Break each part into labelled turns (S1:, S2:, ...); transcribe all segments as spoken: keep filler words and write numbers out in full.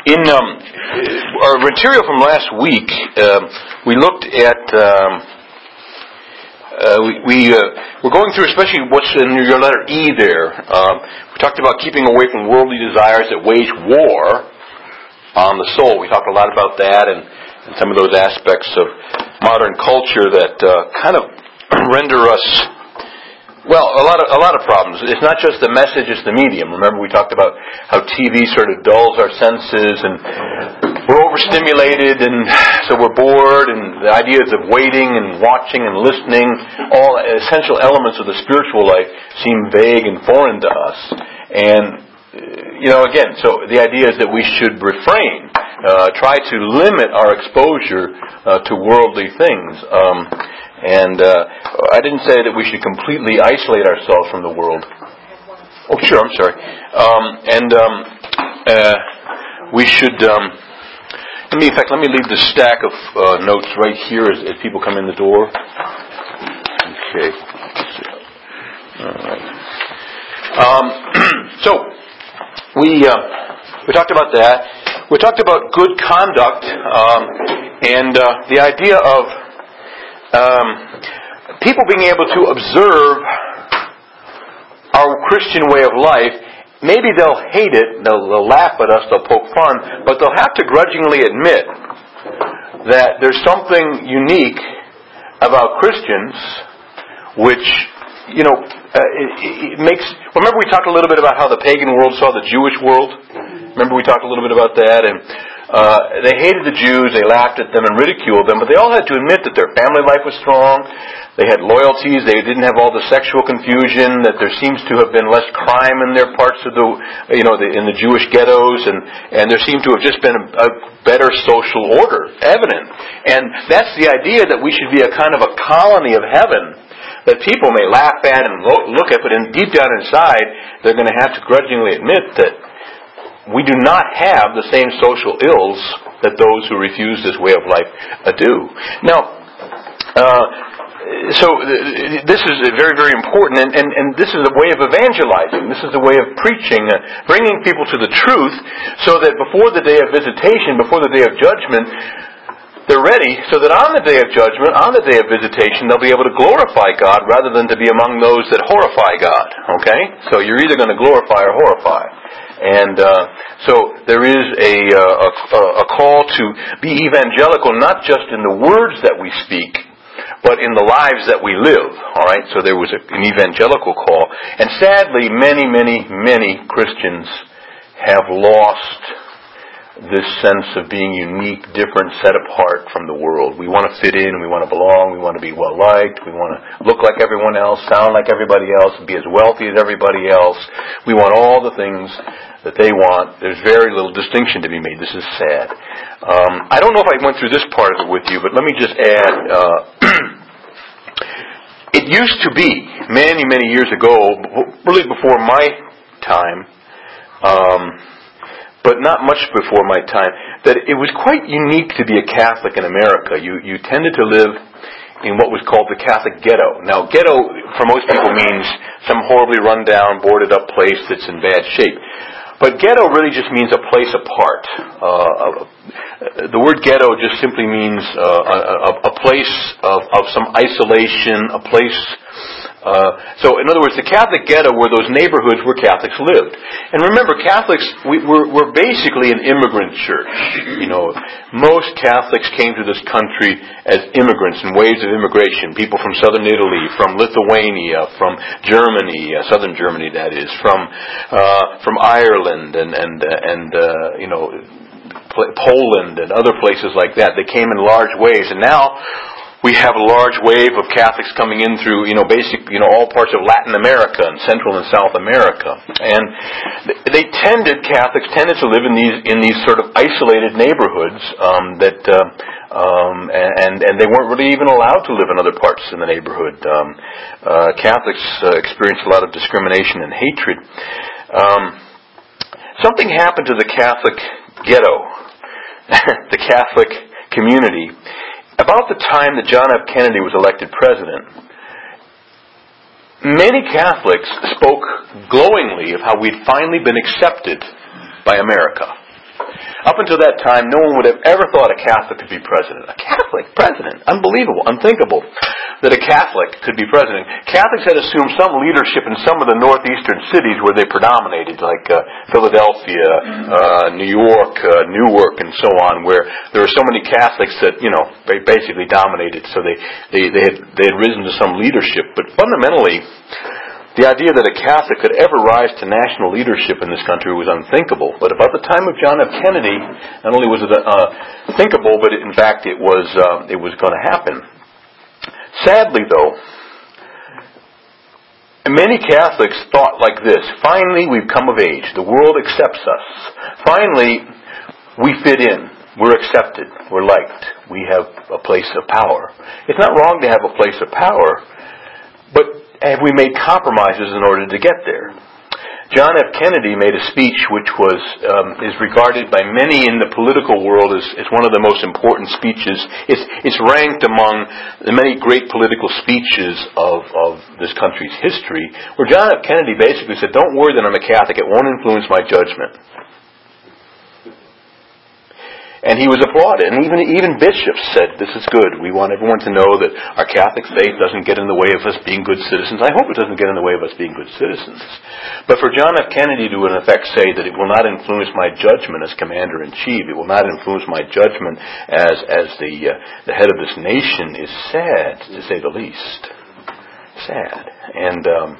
S1: In um, our material from last week, uh, we looked at, um, uh, we, we uh, we're going through especially what's in your letter E there. Um, we talked about keeping away from worldly desires that wage war on the soul. We talked a lot about that and, and some of those aspects of modern culture that uh, kind of render us, well, a lot of a lot of problems. It's not just the message, it's the medium. Remember we talked about how T V sort of dulls our senses and we're overstimulated and so we're bored, and the ideas of waiting and watching and listening, all essential elements of the spiritual life seem vague and foreign to us. And, you know, again, so the idea is that we should refrain, uh, try to limit our exposure uh, to worldly things. Um And uh, I didn't say that we should completely isolate ourselves from the world. Oh, sure, I'm sorry. Um, and um, uh, we should, um, let me, in fact, let me leave the stack of uh, notes right here as, as people come in the door. Okay. All right. Um, so, we, uh, we talked about that. We talked about good conduct um, and uh, the idea of Um, people being able to observe our Christian way of life. Maybe they'll hate it, they'll, they'll laugh at us, they'll poke fun, but they'll have to grudgingly admit that there's something unique about Christians which, you know, uh, it, it makes... Remember we talked a little bit about how the pagan world saw the Jewish world? Remember we talked a little bit about that? And Uh, they hated the Jews, they laughed at them and ridiculed them, but they all had to admit that their family life was strong, they had loyalties, they didn't have all the sexual confusion, that there seems to have been less crime in their parts of the, you know, the, in the Jewish ghettos, and, and there seemed to have just been a, a better social order evident. And that's the idea that we should be a kind of a colony of heaven that people may laugh at and look at, but in, deep down inside, they're going to have to grudgingly admit that we do not have the same social ills that those who refuse this way of life uh, do. Now, uh, so th- this is very, very important, and, and, and this is a way of evangelizing. This is a way of preaching, uh, bringing people to the truth, so that before the day of visitation, before the day of judgment, they're ready, so that on the day of judgment, on the day of visitation, they'll be able to glorify God rather than to be among those that horrify God. Okay? So you're either going to glorify or horrify. And uh, so there is a, uh, a, a call to be evangelical, not just in the words that we speak, but in the lives that we live. All right? So there was a, an evangelical call. And sadly, many, many, many Christians have lost this sense of being unique, different, set apart from the world. We want to fit in, we want to belong, we want to be well liked, we want to look like everyone else, sound like everybody else, be as wealthy as everybody else. We want all the things that they want. There's very little distinction to be made. This is sad. Um, I don't know if I went through this part of it with you, but let me just add, uh, it used to be, many, many years ago, really before my time, um, but not much before my time, that it was quite unique to be a Catholic in America. You you tended to live in what was called the Catholic ghetto. Now, ghetto, for most people, means some horribly run-down, boarded-up place that's in bad shape. But ghetto really just means a place apart. Uh, the word ghetto just simply means uh, a, a place of, of some isolation, a place... Uh, so, in other words, the Catholic ghetto were those neighborhoods where Catholics lived. And remember, Catholics, we, we're, we're basically an immigrant church. You know, most Catholics came to this country as immigrants in waves of immigration. People from southern Italy, from Lithuania, from Germany, uh, southern Germany, that is, from uh, from Ireland, and and uh, and uh, you know, Poland and other places like that. They came in large waves, and now we have a large wave of Catholics coming in through, you know, basic, you know, all parts of Latin America and Central and South America. And they tended, Catholics tended to live in these, in these sort of isolated neighborhoods, um, that, uh, um, and, and they weren't really even allowed to live in other parts in the neighborhood. Um, uh, Catholics uh, experienced a lot of discrimination and hatred. Um, something happened to the Catholic ghetto, the Catholic community, about the time that John F. Kennedy was elected president. Many Catholics spoke glowingly of how we'd finally been accepted by America. Up up until that time, no one would have ever thought a Catholic could be president. A Catholic president? Unbelievable, unthinkable that a Catholic could be president. Catholics had assumed some leadership in some of the northeastern cities where they predominated, like uh, Philadelphia, uh, New York, uh, Newark, and so on, where there were so many Catholics that, you know, they basically dominated. So they, they, they, had, they had risen to some leadership. But fundamentally, the idea that a Catholic could ever rise to national leadership in this country was unthinkable. But about the time of John F. Kennedy, not only was it uh, thinkable, but in fact it was uh, it was going to happen. Sadly, though, many Catholics thought like this: finally, we've come of age. The world accepts us. Finally, we fit in. We're accepted. We're liked. We have a place of power. It's not wrong to have a place of power, but have we made compromises in order to get there? John F. Kennedy made a speech which was um, is regarded by many in the political world as, as one of the most important speeches. It's, it's ranked among the many great political speeches of, of this country's history, where John F. Kennedy basically said, "Don't worry that I'm a Catholic. It won't influence my judgment." And he was applauded. And even even bishops said, "This is good. We want everyone to know that our Catholic faith doesn't get in the way of us being good citizens." I hope it doesn't get in the way of us being good citizens. But for John F. Kennedy to in effect say that it will not influence my judgment as Commander-in-Chief, it will not influence my judgment as as the uh, the head of this nation, is sad, to say the least. Sad. And um,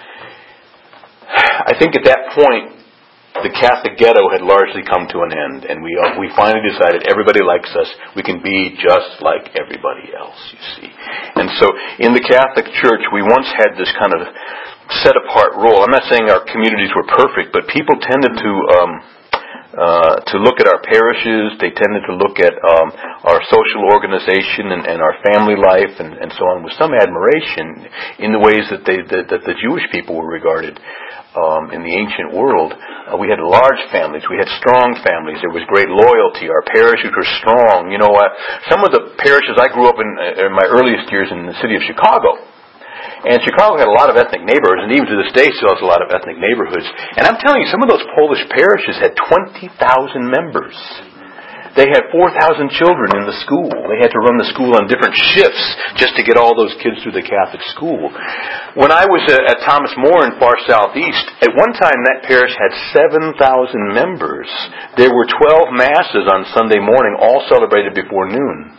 S1: I think at that point, the Catholic ghetto had largely come to an end, and we uh, we finally decided everybody likes us. We can be just like everybody else, you see. And so in the Catholic Church, we once had this kind of set-apart role. I'm not saying our communities were perfect, but people tended to um, uh, to look at our parishes. They tended to look at um, our social organization and, and our family life and, and so on with some admiration in the ways that they that, that the Jewish people were regarded. Um, in the ancient world, uh, we had large families. We had strong families. There was great loyalty. Our parishes were strong. You know, uh, some of the parishes I grew up in, uh, in my earliest years in the city of Chicago. And Chicago had a lot of ethnic neighborhoods, and even to this day still has a lot of ethnic neighborhoods. And I'm telling you, some of those Polish parishes had twenty thousand members. They had four thousand children in the school. They had to run the school on different shifts just to get all those kids through the Catholic school. When I was at Thomas More in far southeast, at one time that parish had seven thousand members. There were twelve masses on Sunday morning, all celebrated before noon.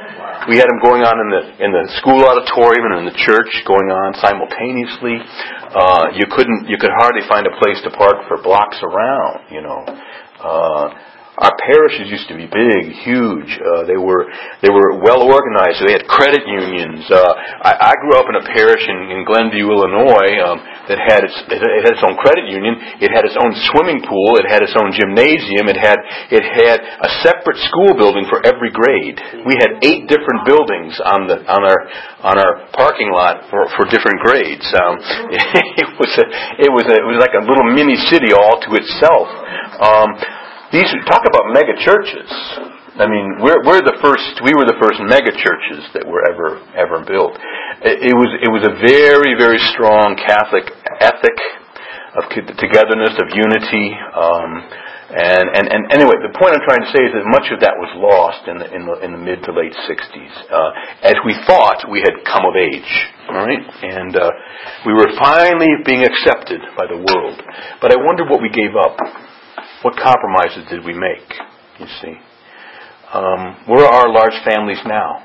S1: We had them going on in the in the school auditorium and in the church, going on simultaneously. Uh, you couldn't, you could hardly find a place to park for blocks around. You know. Uh, Our parishes used to be big, huge. Uh, they were they were well organized. So they had credit unions. Uh, I, I grew up in a parish in, in Glenview, Illinois, um, that had its it had its own credit union. It had its own swimming pool. It had its own gymnasium. It had it had a separate school building for every grade. We had eight different buildings on the on our on our parking lot for, for different grades. Um, it was a, it was a, it was like a little mini city all to itself. Um, These talk about mega churches. I mean, we're we're the first. We were the first mega churches that were ever ever built. It, it was it was a very very strong Catholic ethic of togetherness, of unity, um, and, and and anyway, the point I'm trying to say is that much of that was lost in the in the, in the mid to late sixties, uh, as we thought we had come of age. All right, and uh, we were finally being accepted by the world. But I wonder what we gave up. What compromises did we make, you see? Um, where are our large families now?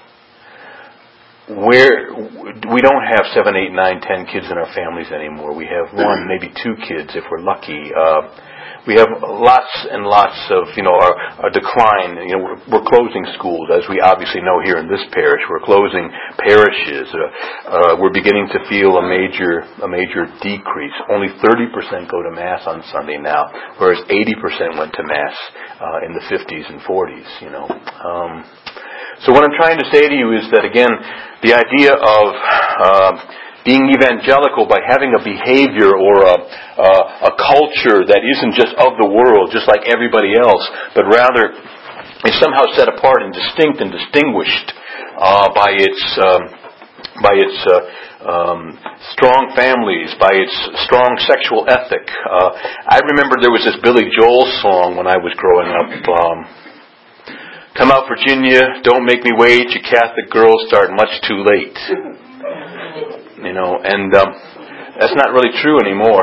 S1: Where we don't have seven, eight, nine, ten kids in our families anymore. We have one, maybe two kids if we're lucky. Uh, we have lots and lots of, you know, our, our decline. You know, we're, we're closing schools, as we obviously know here in this parish. We're closing parishes. Uh, uh, we're beginning to feel a major, a major decrease. Only thirty percent go to Mass on Sunday now, whereas eighty percent went to Mass uh, in the fifties and forties. You know. Um, so what I'm trying to say to you is that again, the idea of uh, being evangelical by having a behavior or a, uh, a culture that isn't just of the world, just like everybody else, but rather is somehow set apart and distinct and distinguished uh, by its um, by its uh, um, strong families, by its strong sexual ethic. Uh, I remember there was this Billy Joel song when I was growing up. Um, Come out, Virginia, don't make me wait. You Catholic girls start much too late. You know, and um, that's not really true anymore.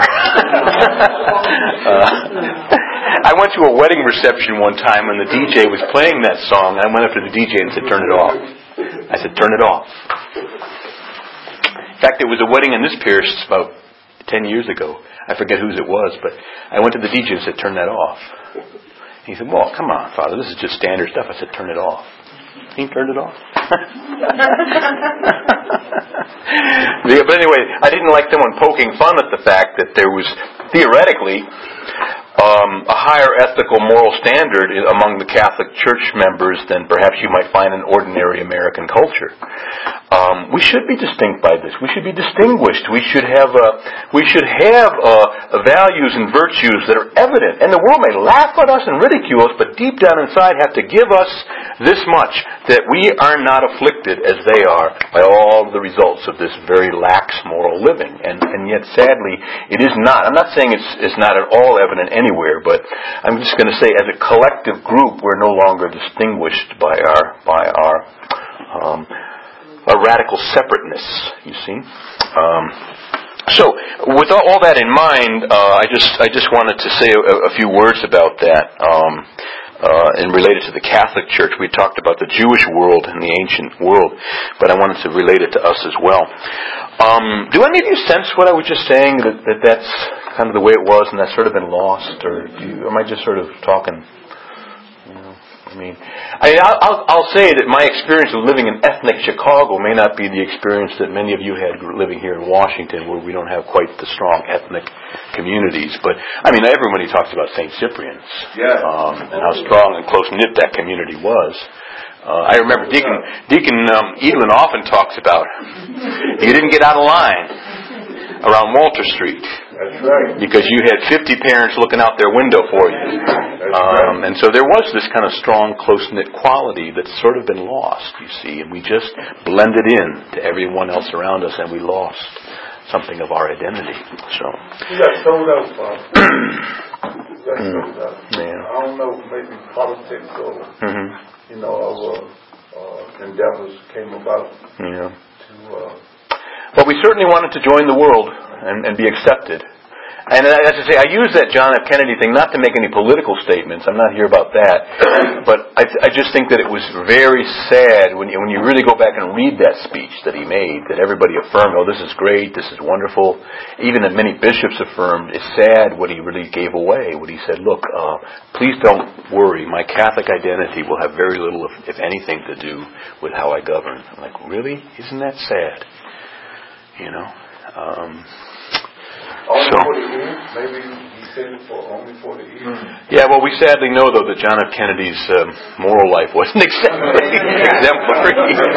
S1: uh, I went to a wedding reception one time and the D J was playing that song. And I went up to the D J and said, turn it off. I said, turn it off. In fact, it was a wedding in this parish about ten years ago. I forget whose it was, but I went to the D J and said, turn that off. He said, well, come on, Father, this is just standard stuff. I said, turn it off. He turned it off. But anyway, I didn't like someone poking fun at the fact that there was, theoretically, um, a higher ethical moral standard among the Catholic Church members than perhaps you might find in ordinary American culture. Um, we should be distinct by this. We should be distinguished. We should have uh, we should have uh, values and virtues that are evident. And the world may laugh at us and ridicule us, but deep down inside have to give us this much, that we are not afflicted as they are by all the results of this very lax moral living. And, and yet, sadly, it is not. I'm not saying it's, it's not at all evident anywhere, but I'm just going to say, as a collective group, we're no longer distinguished by our by our um, our radical separateness. You see. Um, so, with all that in mind, uh, I just I just wanted to say a, a few words about that. Um, Uh, and related to the Catholic Church. We talked about the Jewish world and the ancient world, but I wanted to relate it to us as well. Um, do any of you sense what I was just saying, that, that that's kind of the way it was and that's sort of been lost? Or do you, am I just sort of talking? You know, I mean, I, I'll, I'll say that my experience of living in ethnic Chicago may not be the experience that many of you had living here in Washington, where we don't have quite the strong ethnic communities. But, I mean, everybody talks about Saint Cyprian's,
S2: yeah.
S1: um, and how strong and close-knit that community was. Uh, I remember Deacon, Deacon um, Edlin often talks about, you didn't get out of line around Walter Street.
S2: That's right.
S1: Because you had fifty parents looking out their window for you.
S2: That's
S1: Um,
S2: right.
S1: and so there was this kind of strong, close-knit quality that's sort of been lost, you see. And we just blended in to everyone else around us, and we lost something of our identity. So
S2: You got sold out, Father. You got sold out.
S1: Yeah.
S2: I don't know, maybe politics or,
S1: mm-hmm.
S2: you know, our uh, endeavors came about
S1: yeah.
S2: to... Uh,
S1: But we certainly wanted to join the world and, and be accepted. And as I say, I use that John F. Kennedy thing not to make any political statements. I'm not here about that. But I, I just think that it was very sad when you, when you really go back and read that speech that he made, that everybody affirmed, oh, this is great, this is wonderful. Even that many bishops affirmed, it's sad what he really gave away. What he said, look, uh, please don't worry. My Catholic identity will have very little, if, if anything, to do with how I govern. I'm like, really? Isn't that sad? You know? Um...
S2: Only
S1: so,
S2: for the end? Maybe he said it for only for the end.
S1: Yeah, well, we sadly know, though, that John F. Kennedy's um, moral life wasn't exemplary. exemplary.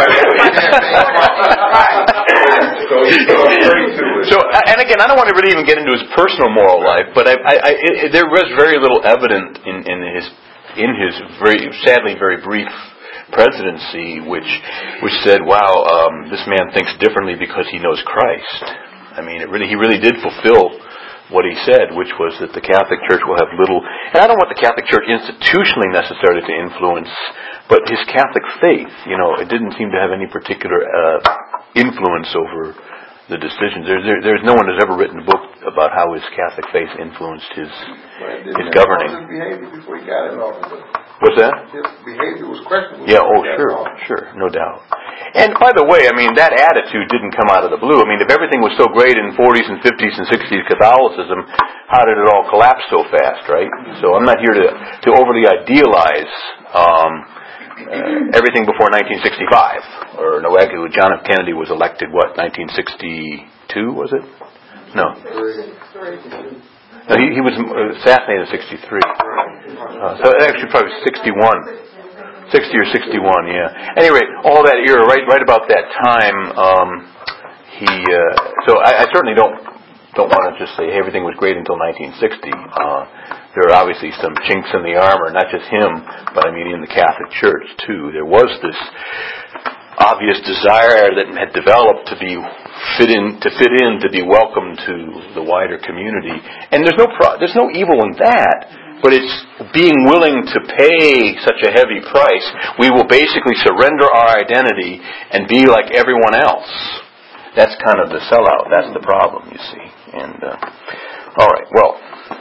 S1: So, and again, I don't want to really even get into his personal moral life, but I, I, I, it, there was very little evident in, in his in his very sadly very brief presidency, which which said, "Wow, um, this man thinks differently because he knows Christ." I mean, it really, he really did fulfill what he said, which was that the Catholic Church will have little, and I don't want the Catholic Church institutionally necessarily to influence, but his Catholic faith, you know, it didn't seem to have any particular uh, influence over the decisions. There, there, there's no one who's ever written a book about how his Catholic faith influenced his
S2: Right,
S1: his governing.
S2: His behavior before he got in office.
S1: What's that?
S2: His behavior was questionable.
S1: Yeah, oh, sure, sure, no doubt. And by the way, I mean, that attitude didn't come out of the blue. I mean, if everything was so great in forties and fifties and sixties Catholicism, how did it all collapse so fast, right? So I'm not here to, to overly idealize um, uh, everything before nineteen sixty-five. Or, no, actually, John F. Kennedy was elected, what, nineteen sixty-two, was it? No. No, he, he was assassinated in sixty-three. Uh, so actually probably sixty-one. sixty or sixty-one, yeah. Anyway, all that era, right right about that time, um, he, uh, so I, I certainly don't don't want to just say hey, everything was great until nineteen sixty. Uh, there are obviously some chinks in the armor, not just him, but I mean in the Catholic Church too. There was this obvious desire that had developed to be fit in, to fit in, to be welcome to the wider community. And there's no pro- there's no evil in that, but it's being willing to pay such a heavy price. We will basically surrender our identity and be like everyone else. That's kind of the sellout. That's the problem, you see. And uh, all right, well.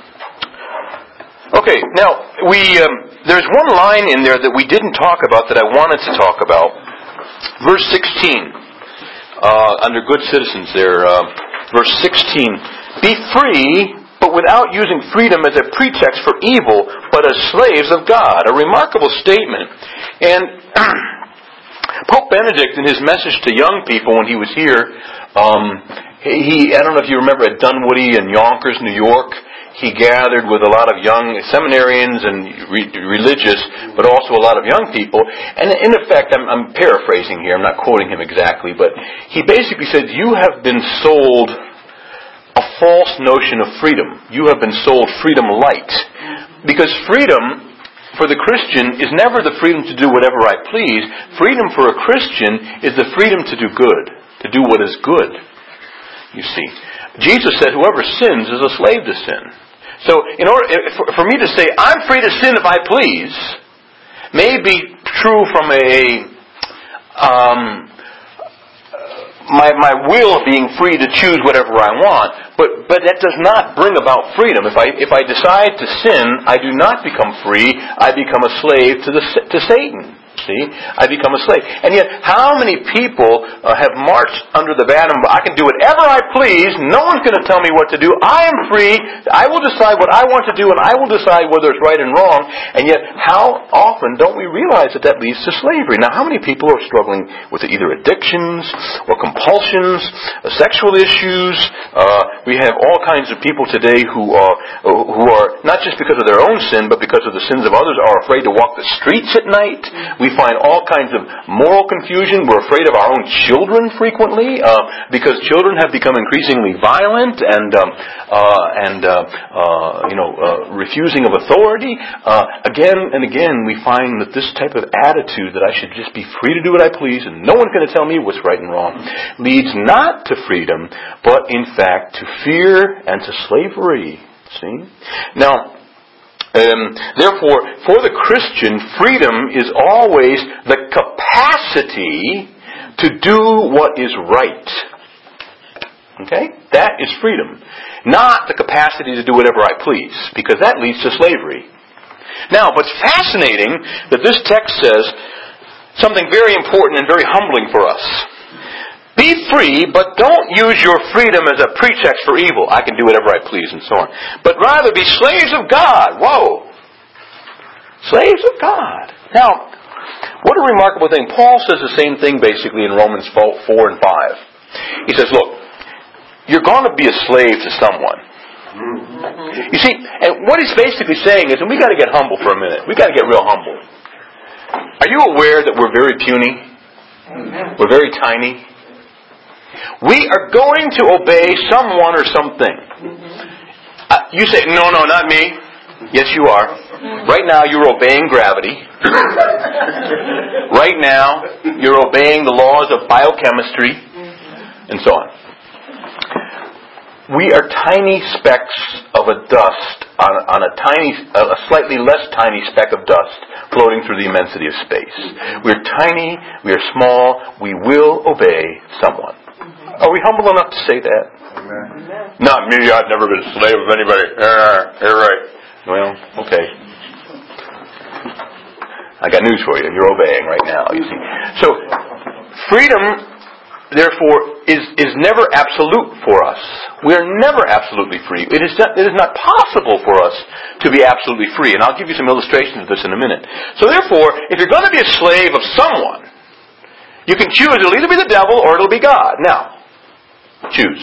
S1: Okay, now, we um, there's one line in there that we didn't talk about that I wanted to talk about. Verse sixteen, uh, under Good Citizens there, uh, verse sixteen. Be free, but without using freedom as a pretext for evil, but as slaves of God. A remarkable statement. And Pope Benedict, in his message to young people when he was here, um, he, I don't know if you remember at Dunwoody in Yonkers, New York, he gathered with a lot of young seminarians and re- religious, but also a lot of young people. And in effect, I'm, I'm paraphrasing here, I'm not quoting him exactly, but he basically said, you have been sold a false notion of freedom. You have been sold freedom light. Because freedom, for the Christian, is never the freedom to do whatever I please. Freedom for a Christian is the freedom to do good, to do what is good, you see. Jesus said, whoever sins is a slave to sin. So, in order for me to say, I'm free to sin if I please, may be true from a, um, my my will being free to choose whatever I want, but but that does not bring about freedom. If I if I decide to sin, I do not become free. I become a slave to the to Satan. See, I become a slave. And yet, how many people uh, have marched under the banner, I can do whatever I please, no one's going to tell me what to do, I am free, I will decide what I want to do, and I will decide whether it's right and wrong, and yet, how often don't we realize that that leads to slavery? Now, how many people are struggling with either addictions, or compulsions, uh, sexual issues? Uh, we have all kinds of people today who are, who are, not just because of their own sin, but because of the sins of others, are afraid to walk the streets at night. We find all kinds of moral confusion. We're afraid of our own children frequently uh, because children have become increasingly violent and um, uh, and uh, uh, you know uh, refusing of authority. Uh, again and again, we find that this type of attitude that I should just be free to do what I please and no one's going to tell me what's right and wrong leads not to freedom, but in fact to fear and to slavery. See? Now. Um, therefore, for the Christian, freedom is always the capacity to do what is right. Okay? That is freedom. Not the capacity to do whatever I please, because that leads to slavery. Now, what's fascinating that this text says something very important and very humbling for us. Be free, but don't use your freedom as a pretext for evil. I can do whatever I please and so on. But rather be slaves of God. Whoa. Slaves of God. Now, what a remarkable thing. Paul says the same thing basically in Romans four and five. He says, look, you're going to be a slave to someone. You see, and what he's basically saying is, and we got to get humble for a minute. We got to get real humble. Are you aware that we're very puny? We're very tiny? We are going to obey someone or something. Uh, you say, no, no, not me. Yes, you are. Right now, you're obeying gravity. Right now, you're obeying the laws of biochemistry, and so on. We are tiny specks of a dust on, on a tiny, a slightly less tiny speck of dust floating through the immensity of space. We're tiny. We are small. We will obey someone. Are we humble enough to say that? Amen. Not me, I've never been a slave of anybody. Uh, you're right. Well, okay. I got news for you. You're obeying right now, you see. So, freedom, therefore, is, is never absolute for us. We are never absolutely free. It is not, it is not possible for us to be absolutely free. And I'll give you some illustrations of this in a minute. So therefore, if you're going to be a slave of someone, you can choose. It'll either be the devil or it'll be God. Now, choose.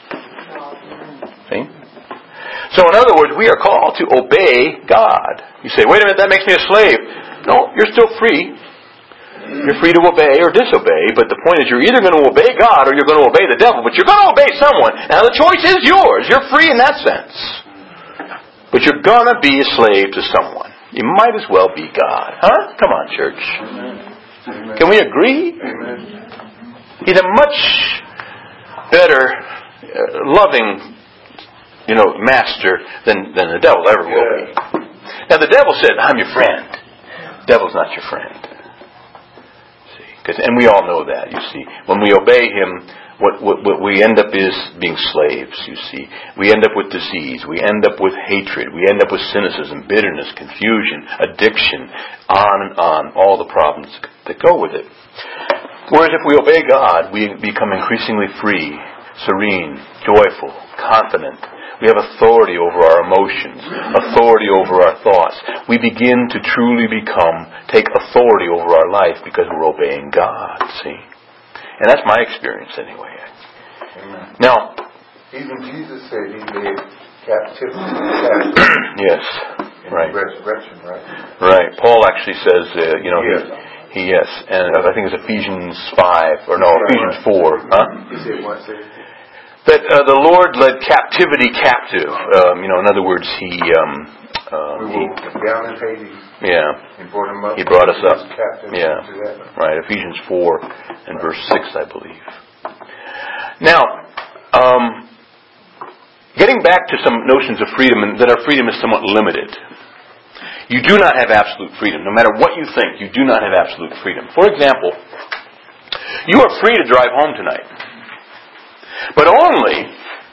S1: See? So in other words, we are called to obey God. You say, wait a minute, that makes me a slave. No, you're still free. You're free to obey or disobey, but the point is you're either going to obey God or you're going to obey the devil, but you're going to obey someone. Now the choice is yours. You're free in that sense. But you're going to be a slave to someone. You might as well be God. Huh? Come on, church.
S2: Amen.
S1: Can we agree?
S2: Amen.
S1: He's a much better, uh, loving, you know, master than, than the devil ever will be. Now the devil said, I'm your friend. The devil's not your friend. See, 'cause, and we all know that, you see. When we obey him, what, what, what we end up is being slaves, you see. We end up with disease. We end up with hatred. We end up with cynicism, bitterness, confusion, addiction, on and on, all the problems that go with it. Whereas if we obey God, we become increasingly free, serene, joyful, confident. We have authority over our emotions, authority over our thoughts. We begin to truly become, take authority over our life because we're obeying God, see? And that's my experience anyway.
S2: Amen.
S1: Now,
S2: even Jesus said he led captivity captive.
S1: Yes,
S2: in
S1: right.
S2: resurrection, right?
S1: Right. Paul actually says, uh, you know,
S2: Yes.
S1: he, he, yes, and I think it's Ephesians five, or no, Ephesians four, huh?
S2: He said what? Say?
S1: That uh, the Lord led captivity captive. Um, you know, in other words, He, um, uh,
S2: We
S1: he,
S2: were down in Hades.
S1: yeah,
S2: He brought him up.
S1: He brought us
S2: He was
S1: up.
S2: captive
S1: Yeah,
S2: to that.
S1: right. Ephesians four and verse six, I believe. Now, um, getting back to some notions of freedom, and that our freedom is somewhat limited. You do not have absolute freedom. No matter what you think, you do not have absolute freedom. For example, you are free to drive home tonight. But only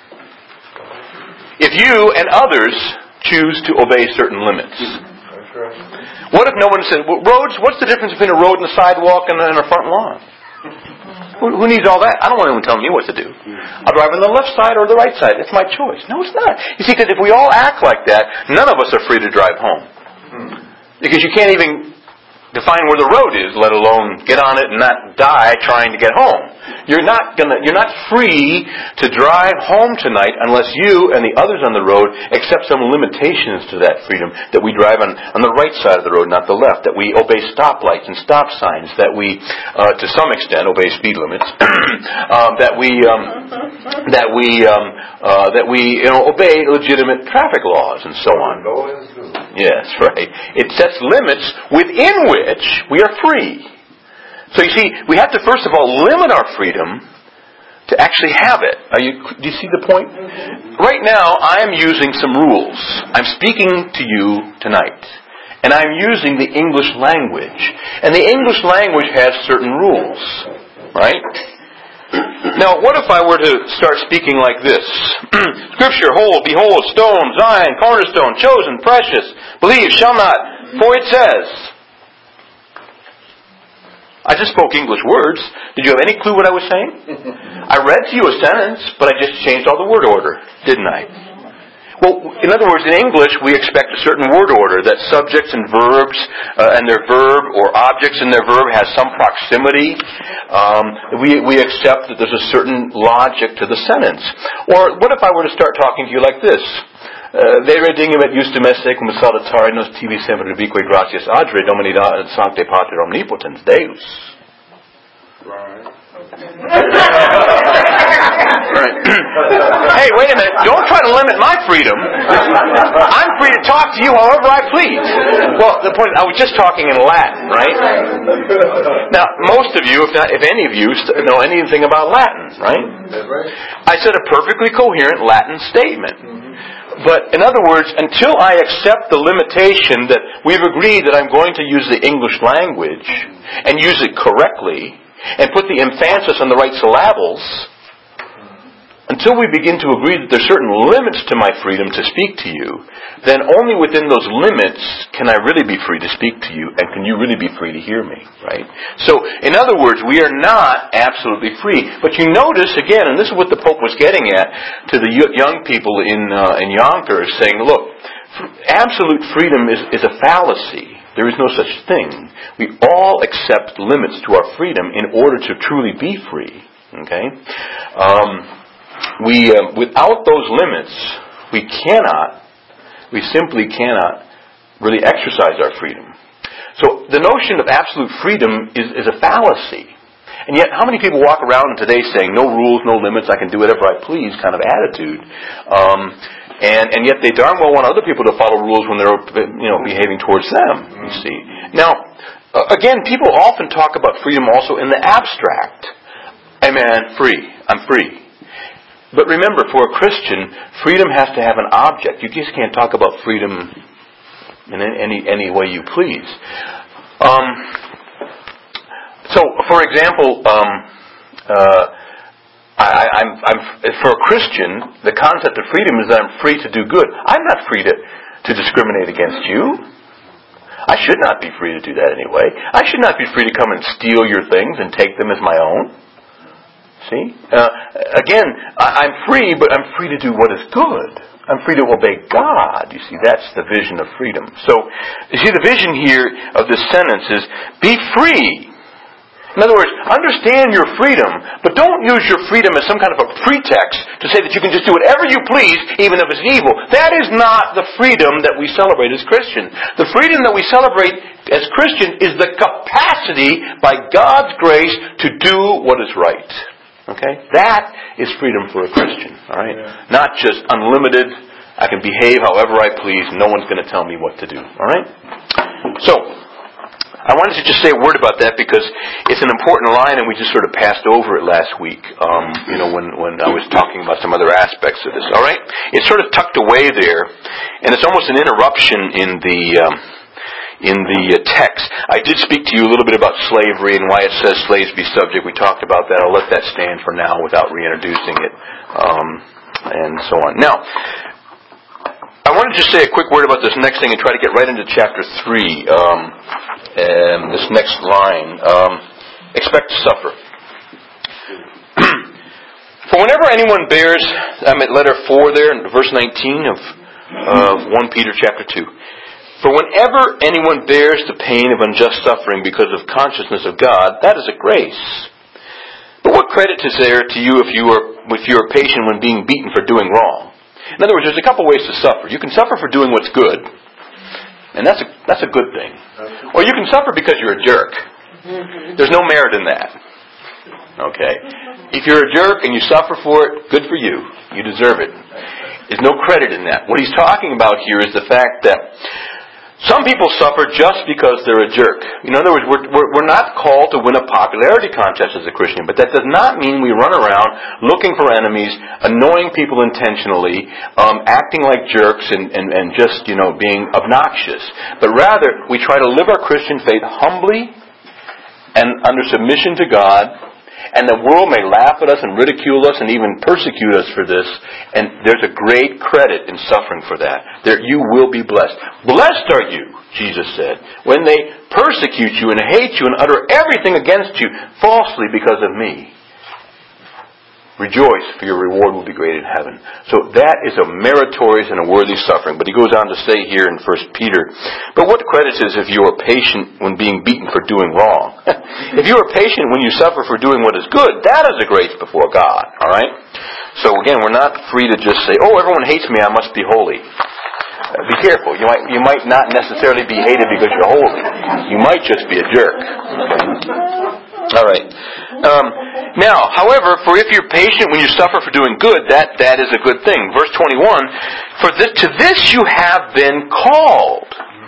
S1: if you and others choose to obey certain limits.
S2: That's right.
S1: What if no one said, well, roads, what's the difference between a road and a sidewalk and a front lawn? Who, who needs all that? I don't want anyone telling me what to do. I'll drive on the left side or the right side. It's my choice. No, it's not. You see, because if we all act like that, none of us are free to drive home. Because you can't even define where the road is, let alone get on it and not die trying to get home. You're not gonna, you're not free to drive home tonight unless you and the others on the road accept some limitations to that freedom, that we drive on, on the right side of the road, not the left, that we obey stoplights and stop signs, that we, uh, to some extent, obey speed limits, um, that we, um, that we, um, uh, that we, you know, obey legitimate traffic laws and so on. Yes, right. It sets limits within which we are free. So you see, we have to first of all limit our freedom to actually have it. Are you, do you see the point? Right now, I am using some rules. I'm speaking to you tonight. And I'm using the English language. And the English language has certain rules. Right? Now, what if I were to start speaking like this? Scripture, hold, behold, stone, Zion, cornerstone, chosen, precious, believe, shall not, for it says. I just spoke English words. Did you have any clue what I was saying? I read to you a sentence, but I just changed all the word order, didn't I? Well, in other words, in English, we expect a certain word order, that subjects and verbs uh, and their verb, or objects and their verb, has some proximity. Um, we, we accept that there's a certain logic to the sentence. Or what if I were to start talking to you like this? Vere dingem et justum esse cum salutare nos tibi sempre ubique gratias adre Domini sancte pater omnipotens Deus.
S2: Right.
S1: Right. Hey, wait a minute. Don't try to limit my freedom. I'm free to talk to you however I please. Well, the point, I was just talking in Latin, right? Now, most of you, if not, if any of you, know anything about Latin, right? I said a perfectly coherent Latin statement. But, in other words, until I accept the limitation that we've agreed that I'm going to use the English language and use it correctly and put the emphasis on the right syllables, until we begin to agree that there's certain limits to my freedom to speak to you, then only within those limits can I really be free to speak to you, and can you really be free to hear me, right? So, in other words, we are not absolutely free. But you notice, again, and this is what the Pope was getting at to the young people in uh, in Yonkers, saying, look, absolute freedom is, is a fallacy. There is no such thing. We all accept limits to our freedom in order to truly be free, okay? Um... We, uh, without those limits, we cannot, we simply cannot really exercise our freedom. So the notion of absolute freedom is, is a fallacy. And yet, how many people walk around today saying, no rules, no limits, I can do whatever I please kind of attitude. Um, and, and yet they darn well want other people to follow rules when they're, you know, behaving towards them, you see. Now, Uh, again, people often talk about freedom also in the abstract. Hey man, free. I'm free. But remember, for a Christian, freedom has to have an object. You just can't talk about freedom in any any way you please. Um, so, for example, um, uh, I, I'm, I'm for a Christian, the concept of freedom is that I'm free to do good. I'm not free to, to discriminate against you. I should not be free to do that anyway. I should not be free to come and steal your things and take them as my own. See? Uh, again, I, I'm free, but I'm free to do what is good. I'm free to obey God. You see, that's the vision of freedom. So, you see, the vision here of this sentence is, be free. In other words, understand your freedom, but don't use your freedom as some kind of a pretext to say that you can just do whatever you please, even if it's evil. That is not the freedom that we celebrate as Christians. The freedom that we celebrate as Christians is the capacity, by God's grace, to do what is right. Okay? That is freedom for a Christian. All right? Yeah. Not just unlimited, I can behave however I please, no one's going to tell me what to do. All right? So, I wanted to just say a word about that because it's an important line and we just sort of passed over it last week, um, you know, when, when I was talking about some other aspects of this. All right? It's sort of tucked away there, and it's almost an interruption in the... Um, in the uh, text. I did speak to you a little bit about slavery and why it says slaves be subject. We talked about that. I'll let that stand for now without reintroducing it, um, and so on. Now, I want to just say a quick word about this next thing and try to get right into chapter three. Um, and this next line, um, expect to suffer. For whenever anyone bears, I'm at letter four there, in verse nineteen of, of First Peter chapter two. For whenever anyone bears the pain of unjust suffering because of consciousness of God, that is a grace. But what credit is there to you if you are if you are patient when being beaten for doing wrong? In other words, there's a couple ways to suffer. You can suffer for doing what's good, and that's a that's a good thing. Or you can suffer because you're a jerk. There's no merit in that. Okay? If you're a jerk and you suffer for it, good for you. You deserve it. There's no credit in that. What he's talking about here is the fact that some people suffer just because they're a jerk. In other words, we're, we're, we're not called to win a popularity contest as a Christian, but that does not mean we run around looking for enemies, annoying people intentionally, um, acting like jerks and, and, and just, you know, being obnoxious. But rather, we try to live our Christian faith humbly and under submission to God. And the world may laugh at us and ridicule us and even persecute us for this. And there's a great credit in suffering for that. There, you will be blessed. Blessed are you, Jesus said, when they persecute you and hate you and utter everything against you falsely because of me. Rejoice, for your reward will be great in heaven. So that is a meritorious and a worthy suffering. But he goes on to say here in First Peter, but what credit is if you are patient when being beaten for doing wrong? If you are patient when you suffer for doing what is good, that is a grace before God. All right? So again, we're not free to just say, oh, everyone hates me, I must be holy. Uh, be careful. You might you might not necessarily be hated because you're holy. You might just be a jerk. All right. Um, now, however, for if you're patient when you suffer for doing good, that, that is a good thing. Verse twenty-one, for this, to this you have been called.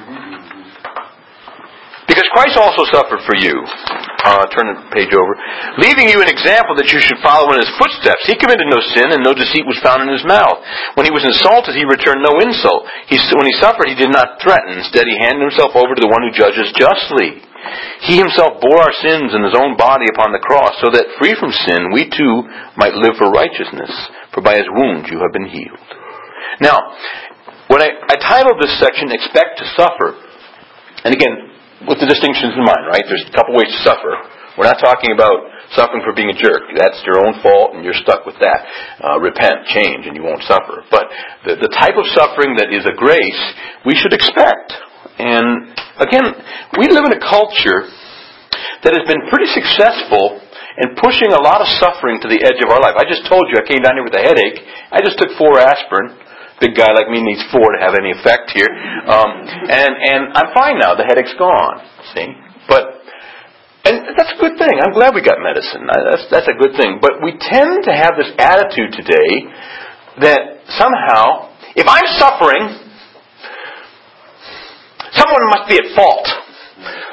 S1: Because Christ also suffered for you. Uh, turn the page over. Leaving you an example that you should follow in his footsteps. He committed no sin and no deceit was found in his mouth. When he was insulted, he returned no insult. He, when he suffered, he did not threaten. Instead, he handed himself over to the one who judges justly. He himself bore our sins in his own body upon the cross, so that free from sin, we too might live for righteousness. For by his wounds you have been healed. Now, when I, I titled this section, Expect to Suffer, and again, with the distinctions in mind, right? There's a couple ways to suffer. We're not talking about suffering for being a jerk. That's your own fault and you're stuck with that. Uh, repent, change, and you won't suffer. But the, the type of suffering that is a grace, we should expect. And again, we live in a culture that has been pretty successful in pushing a lot of suffering to the edge of our life. I just told you I came down here with a headache. I just took four aspirin. Big guy like me needs four to have any effect here. Um, and, and I'm fine now. The headache's gone. See? But, and that's a good thing. I'm glad we got medicine. That's, that's a good thing. But we tend to have this attitude today that somehow, if I'm suffering, someone must be at fault.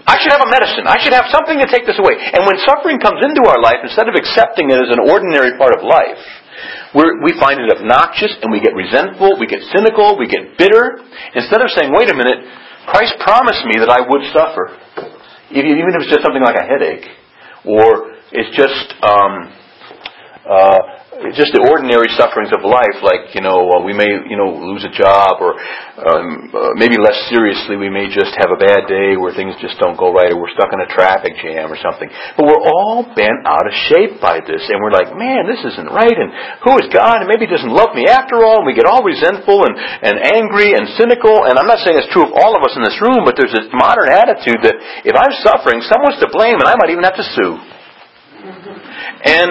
S1: I should have a medicine. I should have something to take this away. And when suffering comes into our life, instead of accepting it as an ordinary part of life, we're, we find it obnoxious and we get resentful, we get cynical, we get bitter. Instead of saying, wait a minute, Christ promised me that I would suffer. Even if it's just something like a headache, or it's just um, uh, just the ordinary sufferings of life, like, you know, uh, we may, you know, lose a job, or um, uh, maybe less seriously, we may just have a bad day where things just don't go right, or we're stuck in a traffic jam or something. But we're all bent out of shape by this, and we're like, man, this isn't right, and who is God, and maybe He doesn't love me after all, and we get all resentful and, and angry and cynical. And I'm not saying it's true of all of us in this room, but there's this modern attitude that if I'm suffering, someone's to blame, and I might even have to sue. And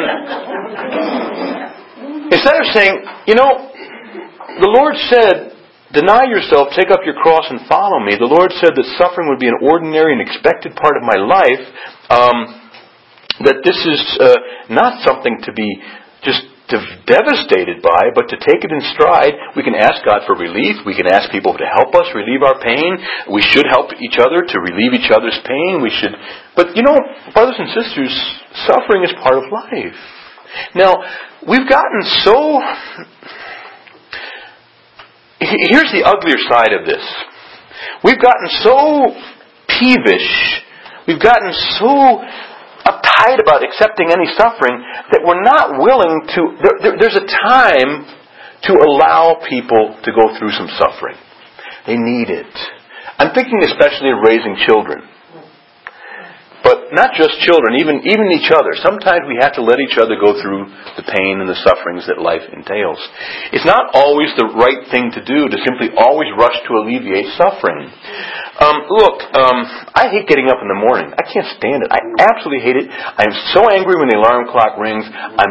S1: instead of saying, you know, the Lord said, deny yourself, take up your cross and follow me. The Lord said that suffering would be an ordinary and expected part of my life. Um, that this is uh, not something to be just devastated by, but to take it in stride. We can ask God for relief. We can ask people to help us relieve our pain. We should help each other to relieve each other's pain. We should, but you know, brothers and sisters, suffering is part of life. Now, we've gotten so... Here's the uglier side of this. We've gotten so peevish, we've gotten so uptight about accepting any suffering that we're not willing to... There, there, there's a time to allow people to go through some suffering. They need it. I'm thinking especially of raising children. But not just children, even even each other. Sometimes we have to let each other go through the pain and the sufferings that life entails. It's not always the right thing to do to simply always rush to alleviate suffering. Um, look, um, I hate getting up in the morning. I can't stand it. I absolutely hate it. I'm so angry when the alarm clock rings. I'm.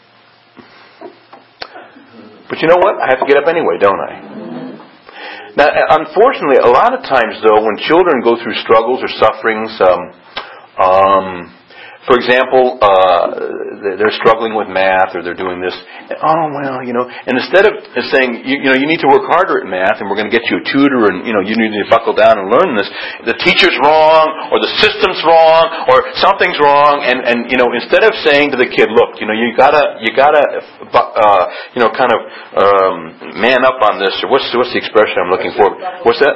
S1: But you know what? I have to get up anyway, don't I? Now, unfortunately, a lot of times, though, when children go through struggles or sufferings, um, Um, for example, uh, they're struggling with math, or they're doing this. Oh well, you know. And instead of saying, you, you know, you need to work harder at math, and we're going to get you a tutor, and you know, you need to buckle down and learn this. The teacher's wrong, or the system's wrong, or something's wrong. And, and you know, instead of saying to the kid, look, you know, you gotta, you gotta, uh, you know, kind of um, man up on this, or what's what's the expression I'm looking for? What's that?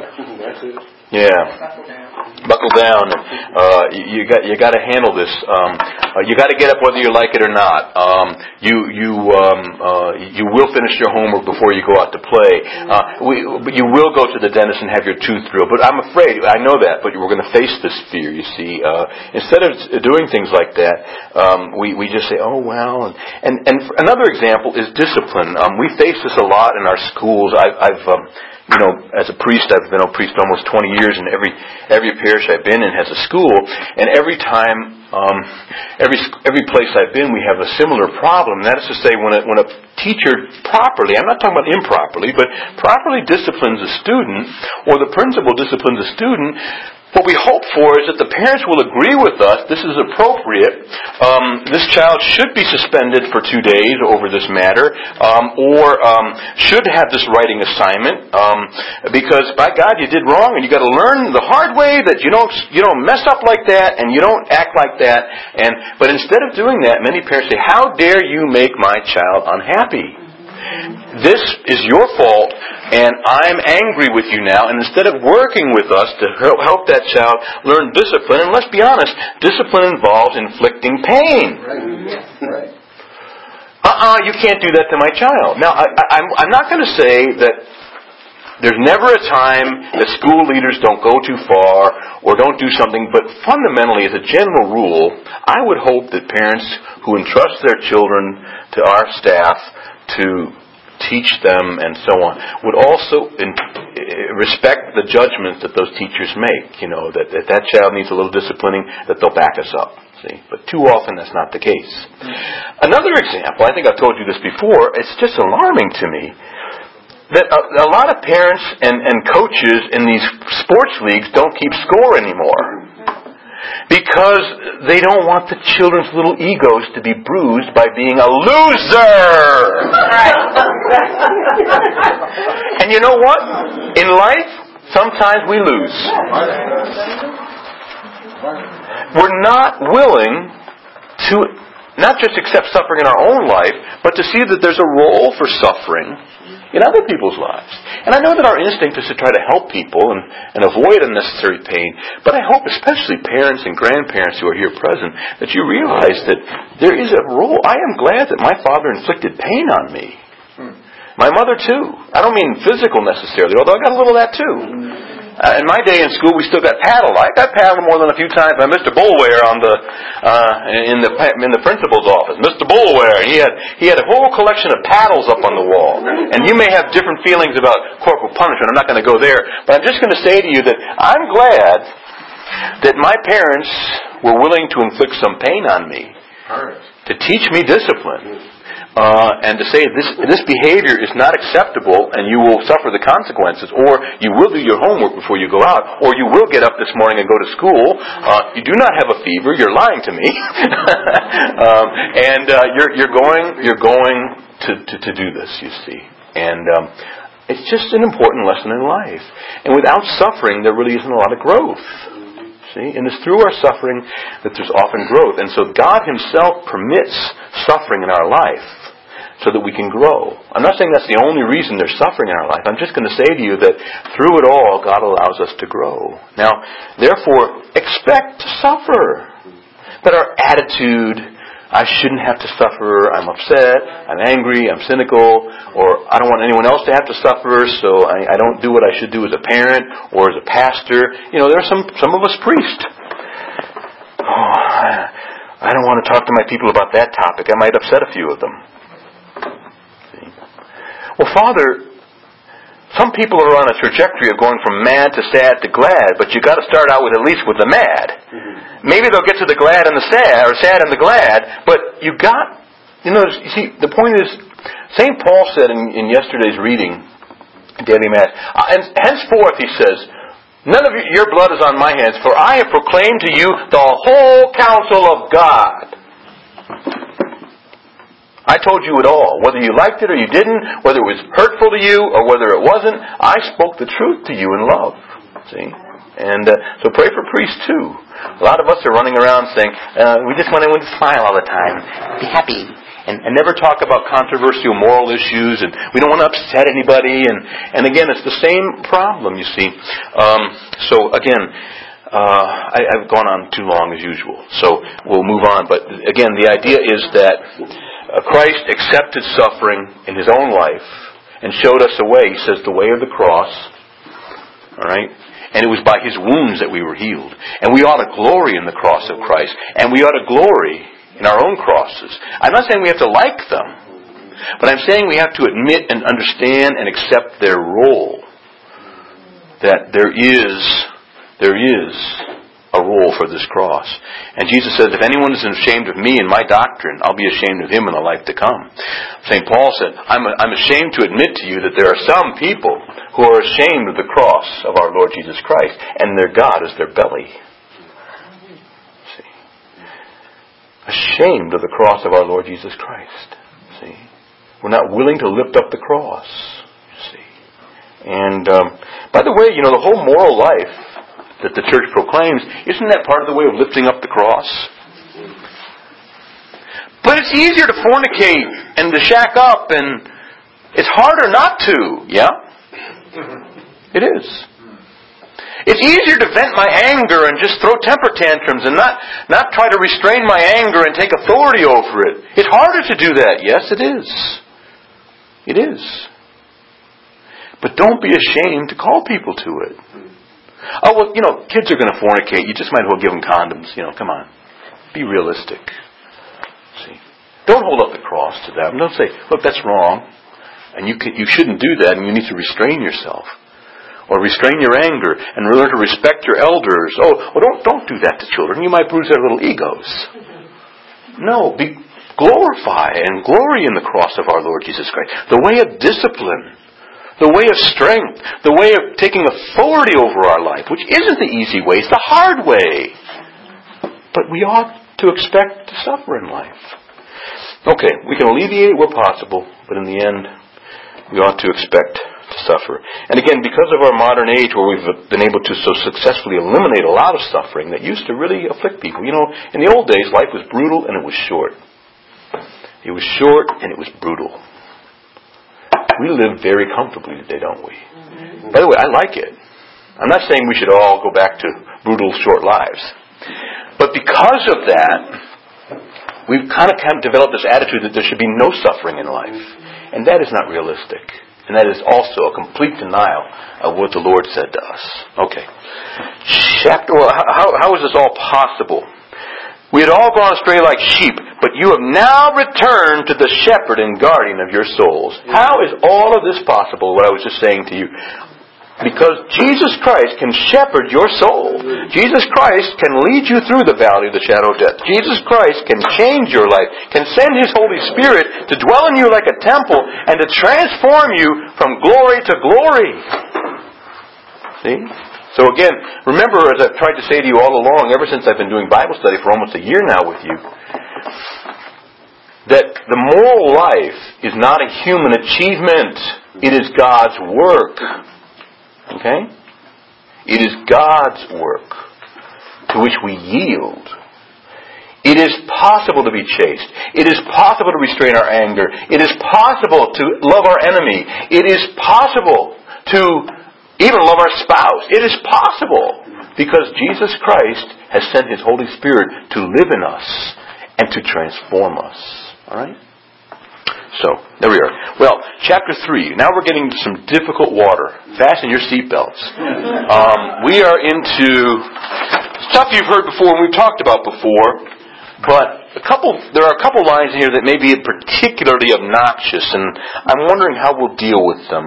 S1: Yeah. Buckle down. Uh, you got you got to handle this. Um, uh, you got to get up whether you like it or not. Um, you you um, uh, you will finish your homework before you go out to play. Uh, we, you will go to the dentist and have your tooth drilled. But I'm afraid, I know that, but we're going to face this fear. You see, uh, instead of doing things like that, um, we we just say, oh well. And and, and another example is discipline. Um, we face this a lot in our schools. I, I've um, You know, as a priest, I've been a priest almost twenty years, and every every parish I've been in has a school. And every time, um, every every place I've been, we have a similar problem. And that is to say, when a, when a teacher properly, I'm not talking about improperly, but properly disciplines a student, or the principal disciplines a student, what we hope for is that the parents will agree with us, this is appropriate, um, this child should be suspended for two days over this matter, um, or um, should have this writing assignment, um, because by God you did wrong, and you got to learn the hard way that you don't you don't mess up like that, and you don't act like that. And but instead of doing that, many parents say, how dare you make my child unhappy? This is your fault, and I'm angry with you now. And instead of working with us to help that child learn discipline, and let's be honest, discipline involves inflicting pain.
S2: Right.
S1: Uh-uh, you can't do that to my child. Now, I, I, I'm, I'm not going to say that there's never a time that school leaders don't go too far or don't do something, but fundamentally, as a general rule, I would hope that parents who entrust their children to our staff to teach them and so on would also in, respect the judgments that those teachers make. You know, that if that child needs a little disciplining, that they'll back us up. See, but too often that's not the case. Another example, I think I've told you this before, it's just alarming to me that a, a lot of parents and, and coaches in these sports leagues don't keep score anymore. Because they don't want the children's little egos to be bruised by being a loser. And you know what? In life, sometimes we lose. We're not willing to not just accept suffering in our own life, but to see that there's a role for suffering in other people's lives. And I know that our instinct is to try to help people and, and avoid unnecessary pain, but I hope, especially parents and grandparents who are here present, that you realize that there is a role. I am glad that my father inflicted pain on me. My mother too. I don't mean physical necessarily, although I got a little of that too. Uh, in my day in school, we still got paddled. I got paddled more than a few times by Mister Bullware on the uh, in the in the principal's office. Mister Bullware, he had he had a whole collection of paddles up on the wall. And you may have different feelings about corporal punishment. I'm not going to go there, but I'm just going to say to you that I'm glad that my parents were willing to inflict some pain on me to teach me discipline. Uh, and to say this this behavior is not acceptable and you will suffer the consequences, or you will do your homework before you go out, or you will get up this morning and go to school. Uh, you do not have a fever. You're lying to me, um, and uh, you're you're going you're going to, to, to do this. You see, and um, it's just an important lesson in life. And without suffering, there really isn't a lot of growth. See, and it's through our suffering that there's often growth. And so God Himself permits suffering in our life so that we can grow. I'm not saying that's the only reason there's suffering in our life. I'm just going to say to you that through it all, God allows us to grow. Now, therefore, expect to suffer. That our attitude, I shouldn't have to suffer, I'm upset, I'm angry, I'm cynical, or I don't want anyone else to have to suffer, so I, I don't do what I should do as a parent or as a pastor. You know, there are some, some of us priests. Oh, I, I don't want to talk to my people about that topic. I might upset a few of them. Well, Father, some people are on a trajectory of going from mad to sad to glad, but you got to start out with at least with the mad. Mm-hmm. Maybe they'll get to the glad and the sad, or sad and the glad, but you got, you know, you see, the point is, Saint Paul said in, in yesterday's reading, Daily Mass, and henceforth, he says, none of your blood is on my hands, for I have proclaimed to you the whole counsel of God. I told you it all. Whether you liked it or you didn't, whether it was hurtful to you or whether it wasn't, I spoke the truth to you in love. See? And uh, so pray for priests too. A lot of us are running around saying, uh, we just want everyone to smile all the time. Be happy. And, and never talk about controversial moral issues. And we don't want to upset anybody. And, and again, it's the same problem, you see. Um, so again, uh, I, I've gone on too long as usual. So we'll move on. But again, the idea is that Uh, Christ accepted suffering in His own life and showed us a way. He says the way of the cross. All right? And it was by His wounds that we were healed. And we ought to glory in the cross of Christ. And we ought to glory in our own crosses. I'm not saying we have to like them. But I'm saying we have to admit and understand and accept their role. That there is, there is a role for this cross. And Jesus says, if anyone is ashamed of me and my doctrine, I'll be ashamed of him in the life to come. Saint Paul said, I'm, I'm ashamed to admit to you that there are some people who are ashamed of the cross of our Lord Jesus Christ, and their God is their belly. See? Ashamed of the cross of our Lord Jesus Christ. See? We're not willing to lift up the cross. See? And, um, by the way, you know, the whole moral life that the church proclaims, isn't that part of the way of lifting up the cross? But it's easier to fornicate and to shack up, and it's harder not to, yeah? It is. It's easier to vent my anger and just throw temper tantrums and not, not try to restrain my anger and take authority over it. It's harder to do that, yes, it is. It is. But don't be ashamed to call people to it. Oh, well, you know, kids are going to fornicate. You just might as well give them condoms. You know, come on. Be realistic. See? Don't hold up the cross to them. Don't say, look, that's wrong. And you can, you shouldn't do that, and you need to restrain yourself. Or restrain your anger and learn to respect your elders. Oh, well, don't, don't do that to children. You might bruise their little egos. No, be, glorify and glory in the cross of our Lord Jesus Christ. The way of discipline. The way of strength, the way of taking authority over our life, which isn't the easy way, it's the hard way. But we ought to expect to suffer in life. Okay, we can alleviate it where possible, but in the end, we ought to expect to suffer. And again, because of our modern age where we've been able to so successfully eliminate a lot of suffering that used to really afflict people. You know, in the old days, life was brutal and it was short. It was short and it was brutal. We live very comfortably today, don't we? Mm-hmm. By the way, I like it. I'm not saying we should all go back to brutal, short lives. But because of that, we've kind of, kind of developed this attitude that there should be no suffering in life. And that is not realistic. And that is also a complete denial of what the Lord said to us. Okay. Chapter, well, how, how is this all possible? We had all gone astray like sheep, but you have now returned to the shepherd and guardian of your souls. How is all of this possible, what I was just saying to you? Because Jesus Christ can shepherd your soul. Jesus Christ can lead you through the valley of the shadow of death. Jesus Christ can change your life, can send His Holy Spirit to dwell in you like a temple and to transform you from glory to glory. See? So again, remember, as I've tried to say to you all along, ever since I've been doing Bible study for almost a year now with you, that the moral life is not a human achievement. It is God's work. Okay? It is God's work to which we yield. It is possible to be chaste. It is possible to restrain our anger. It is possible to love our enemy. It is possible to even love our spouse. It is possible because Jesus Christ has sent His Holy Spirit to live in us and to transform us. All right? So, there we are. Well, chapter three. Now we're getting into some difficult water. Fasten your seatbelts. Um, we are into stuff you've heard before and we've talked about before, but a couple. There are a couple lines in here that may be particularly obnoxious, and I'm wondering how we'll deal with them.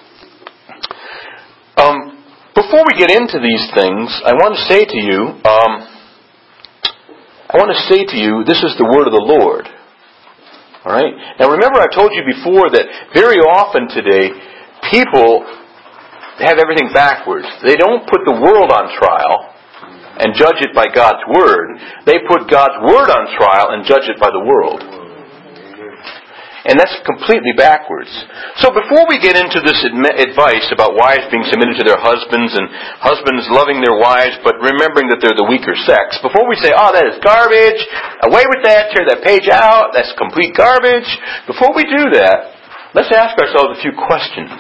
S1: Um, before we get into these things, I want to say to you, um, I want to say to you, this is the word of the Lord. All right. Now remember, I told you before that very often today, people have everything backwards. They don't put the world on trial and judge it by God's Word. They put God's Word on trial and judge it by the world. And that's completely backwards. So before we get into this advice about wives being submitted to their husbands and husbands loving their wives but remembering that they're the weaker sex, before we say, oh, that is garbage, away with that, tear that page out, that's complete garbage, before we do that, let's ask ourselves a few questions.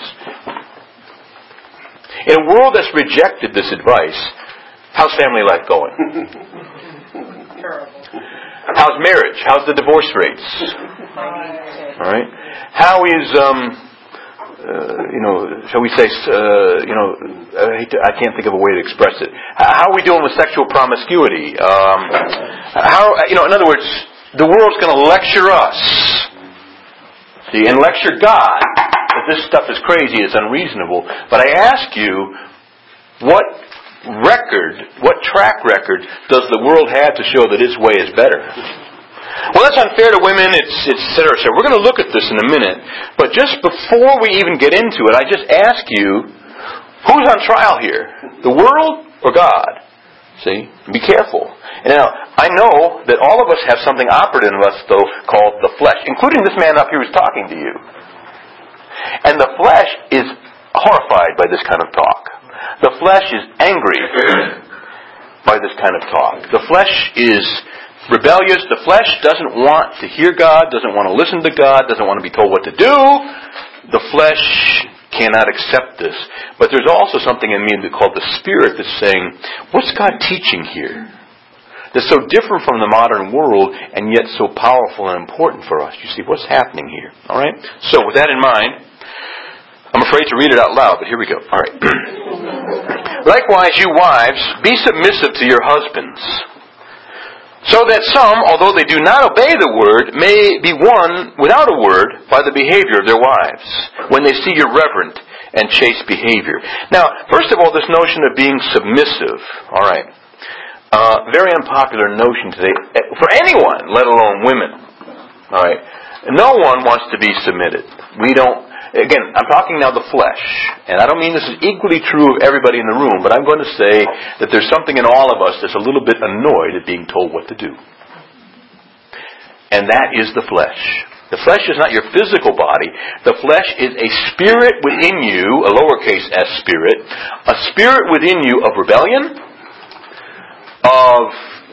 S1: In a world that's rejected this advice, how's family life going?
S3: Terrible.
S1: How's marriage? How's the divorce rates? All right. How is, um, uh, you know, shall we say, uh, you know, I, hate to, I can't think of a way to express it. How are we doing with sexual promiscuity? Um, how, you know, in other words, the world's going to lecture us, see, and lecture God that this stuff is crazy, it's unreasonable. But I ask you, what record, what track record does the world have to show that its way is better? Well, that's unfair to women, it's, it's et cetera, et cetera. We're going to look at this in a minute. But just before we even get into it, I just ask you, who's on trial here? The world or God? See? Be careful. Now, I know that all of us have something operative in us, though, called the flesh, including this man up here who's talking to you. And the flesh is horrified by this kind of talk. The flesh is angry by this kind of talk. The flesh is rebellious. The flesh doesn't want to hear God, doesn't want to listen to God, doesn't want to be told what to do. The flesh cannot accept this. But there's also something in me called the Spirit that's saying, what's God teaching here? That's so different from the modern world and yet so powerful and important for us. You see, what's happening here? All right? So with that in mind, I'm afraid to read it out loud, but here we go. All right. Likewise, you wives, be submissive to your husbands, so that some, although they do not obey the word, may be won without a word by the behavior of their wives, when they see your reverent and chaste behavior. Now, first of all, this notion of being submissive. All right. Uh, very unpopular notion today for anyone, let alone women. All right. No one wants to be submitted. We don't. Again, I'm talking now the flesh, and I don't mean this is equally true of everybody in the room, but I'm going to say that there's something in all of us that's a little bit annoyed at being told what to do. And that is the flesh. The flesh is not your physical body. The flesh is a spirit within you, a lowercase s spirit, a spirit within you of rebellion, of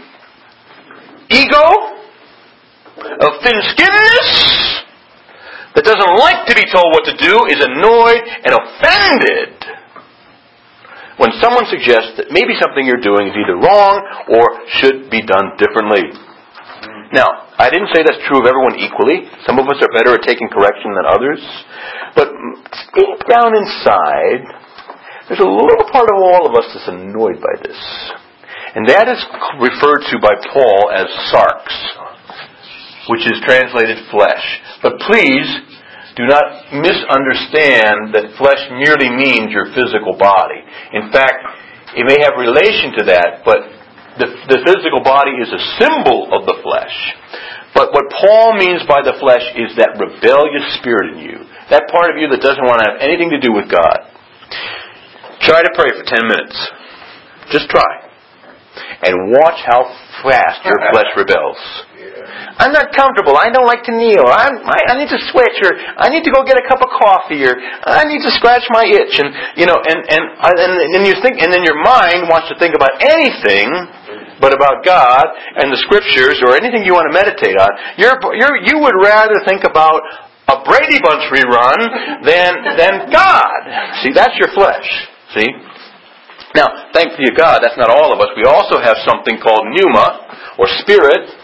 S1: ego, of thin-skinnedness, that doesn't like to be told what to do, is annoyed and offended when someone suggests that maybe something you're doing is either wrong or should be done differently. Now, I didn't say that's true of everyone equally. Some of us are better at taking correction than others. But deep down inside, there's a little part of all of us that's annoyed by this. And that is referred to by Paul as sarx, which is translated flesh. But please do not misunderstand that flesh merely means your physical body. In fact, it may have relation to that, but the, the physical body is a symbol of the flesh. But what Paul means by the flesh is that rebellious spirit in you. That part of you that doesn't want to have anything to do with God. Try to pray for ten minutes. Just try. And watch how fast your flesh rebels. I'm not comfortable. I don't like to kneel. I'm, I, I need to switch, or I need to go get a cup of coffee, or I need to scratch my itch, and you know, and and and then you think, and then your mind wants to think about anything but about God and the Scriptures or anything you want to meditate on. You're, you're, you would rather think about a Brady Bunch rerun than than God. See, that's your flesh. See. Now, thanks be to God, that's not all of us. We also have something called pneuma or spirit.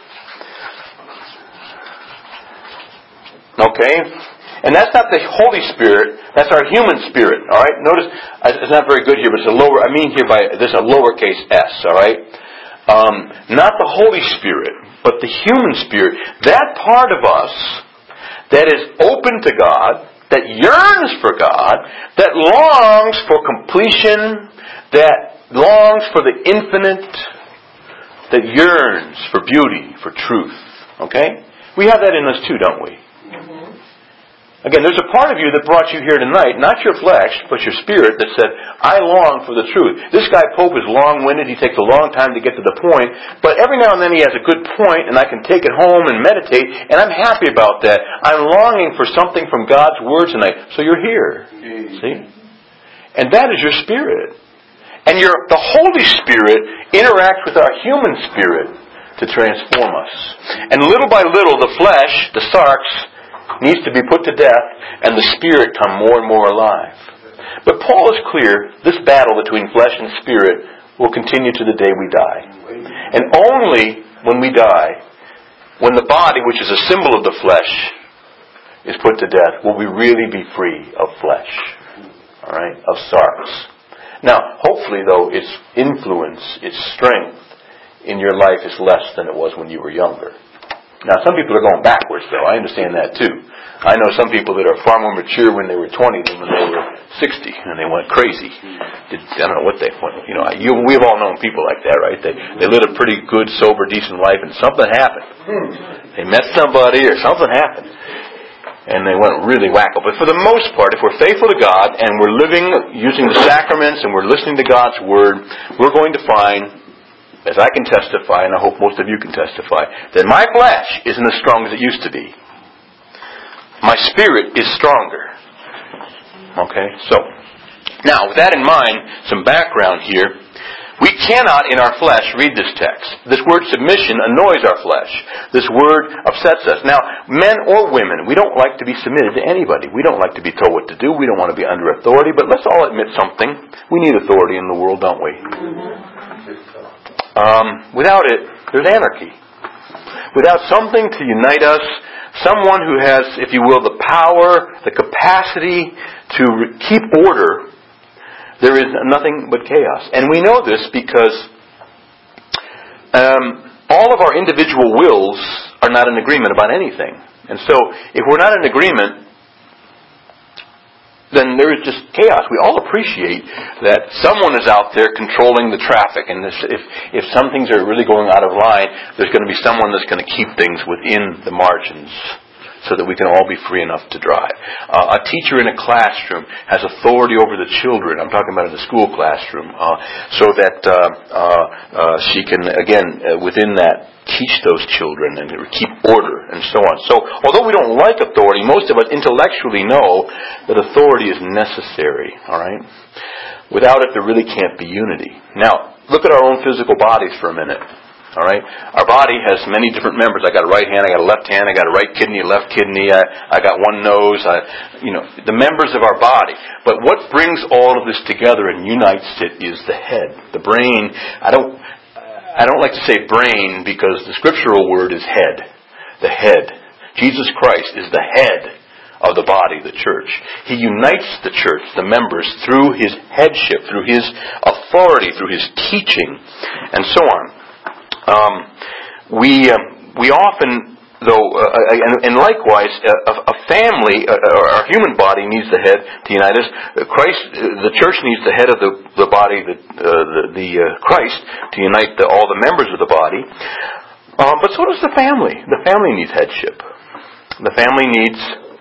S1: Okay? And that's not the Holy Spirit, that's our human spirit, alright? Notice, it's not very good here, but it's a lower, I mean here by, this is a lowercase s, alright? Um, not the Holy Spirit, but the human spirit. That part of us that is open to God, that yearns for God, that longs for completion, that longs for the infinite, that yearns for beauty, for truth. Okay? We have that in us too, don't we? Again, there's a part of you that brought you here tonight, not your flesh, but your spirit, that said, I long for the truth. This guy Pope is long-winded, he takes a long time to get to the point, but every now and then he has a good point, and I can take it home and meditate, and I'm happy about that. I'm longing for something from God's Word tonight. So you're here. See? And that is your spirit. And your, the Holy Spirit interacts with our human spirit to transform us. And little by little, the flesh, the sarx, needs to be put to death, and the spirit come more and more alive. But Paul is clear, this battle between flesh and spirit will continue to the day we die. And only when we die, when the body, which is a symbol of the flesh, is put to death, will we really be free of flesh. Alright? Of sarx. Now, hopefully though, its influence, its strength in your life is less than it was when you were younger. Now, some people are going backwards, though. I understand that, too. I know some people that are far more mature when they were twenty than when they were sixty, and they went crazy. Did, I don't know what they went. You know, you, we've all known people like that, right? They they lived a pretty good, sober, decent life, and something happened. They met somebody, or something happened, and they went really wacko. But for the most part, if we're faithful to God, and we're living using the sacraments, and we're listening to God's Word, we're going to find, as I can testify, and I hope most of you can testify, that my flesh isn't as strong as it used to be. My spirit is stronger. Okay? So, now, with that in mind, some background here. We cannot, in our flesh, read this text. This word submission annoys our flesh. This word upsets us. Now, men or women, we don't like to be submitted to anybody. We don't like to be told what to do. We don't want to be under authority. But let's all admit something. We need authority in the world, don't we? Um, without it, there's anarchy. Without something to unite us, someone who has, if you will, the power, the capacity to re- keep order, there is nothing but chaos. And we know this because um, all of our individual wills are not in agreement about anything. And so, if we're not in agreement, then there is just chaos. We all appreciate that someone is out there controlling the traffic, and if if some things are really going out of line, there's going to be someone that's going to keep things within the margins so that we can all be free enough to drive. Uh, a teacher in a classroom has authority over the children. I'm talking about in the school classroom, uh, so that uh, uh, uh, she can, again, uh, within that, teach those children and keep order and so on. So, although we don't like authority, most of us intellectually know that authority is necessary. All right. Without it, there really can't be unity. Now, look at our own physical bodies for a minute. All right, our body has many different members. I got a right hand, I got a left hand, I got a right kidney, a left kidney. I, I got one nose. I, you know, the members of our body. But what brings all of this together and unites it is the head, the brain. I don't, I don't like to say brain because the scriptural word is head. The head. Jesus Christ is the head of the body, the church. He unites the church, the members, through His headship, through His authority, through His teaching, and so on. Um, we um, we often, though, uh, and, and likewise, a, a family, uh, or our human body needs the head to unite us. Christ, uh, the church needs the head of the the body, the uh, the, the uh, Christ, to unite the, all the members of the body. Uh, but so does the family. The family needs headship. The family needs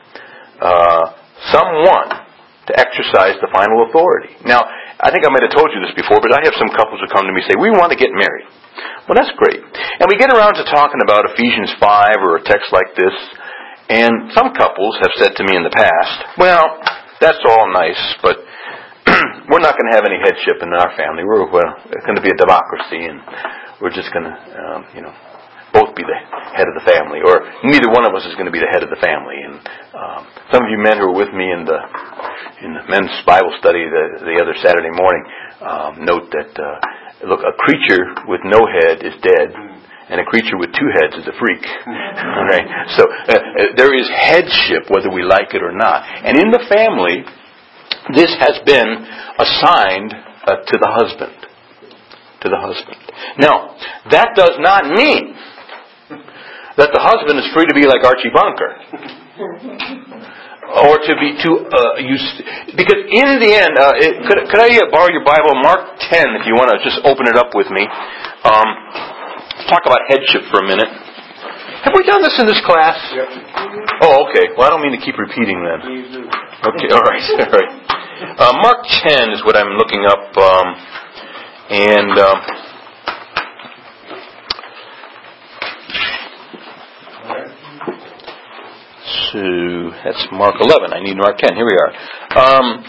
S1: uh, someone to exercise the final authority. Now, I think I might have told you this before, but I have some couples who come to me and say, we want to get married. Well, that's great. And we get around to talking about Ephesians five or a text like this, and some couples have said to me in the past, well, that's all nice, but we're not going to have any headship in our family. We're well, it's going to be a democracy, and we're just going to, um, you know, both be the head of the family, or neither one of us is going to be the head of the family. And um, some of you men who were with me in the in the men's Bible study the, the other Saturday morning um, note that uh, look, a creature with no head is dead, and a creature with two heads is a freak. All right, so uh, there is headship whether we like it or not, and in the family, this has been assigned uh, to the husband. To the husband. Now, that does not mean that the husband is free to be like Archie Bunker, or to be to uh, use, because in the end, uh, it, could, could I uh, borrow your Bible, Mark ten, if you want to just open it up with me. Um, let's talk about headship for a minute. Have we done this in this class? Yep. Oh, okay. Well, I don't mean to keep repeating then. Okay, all right, all right. Uh, Mark ten is what I'm looking up, um, and. Um, So that's Mark eleven. I need Mark ten. Here we are. Um,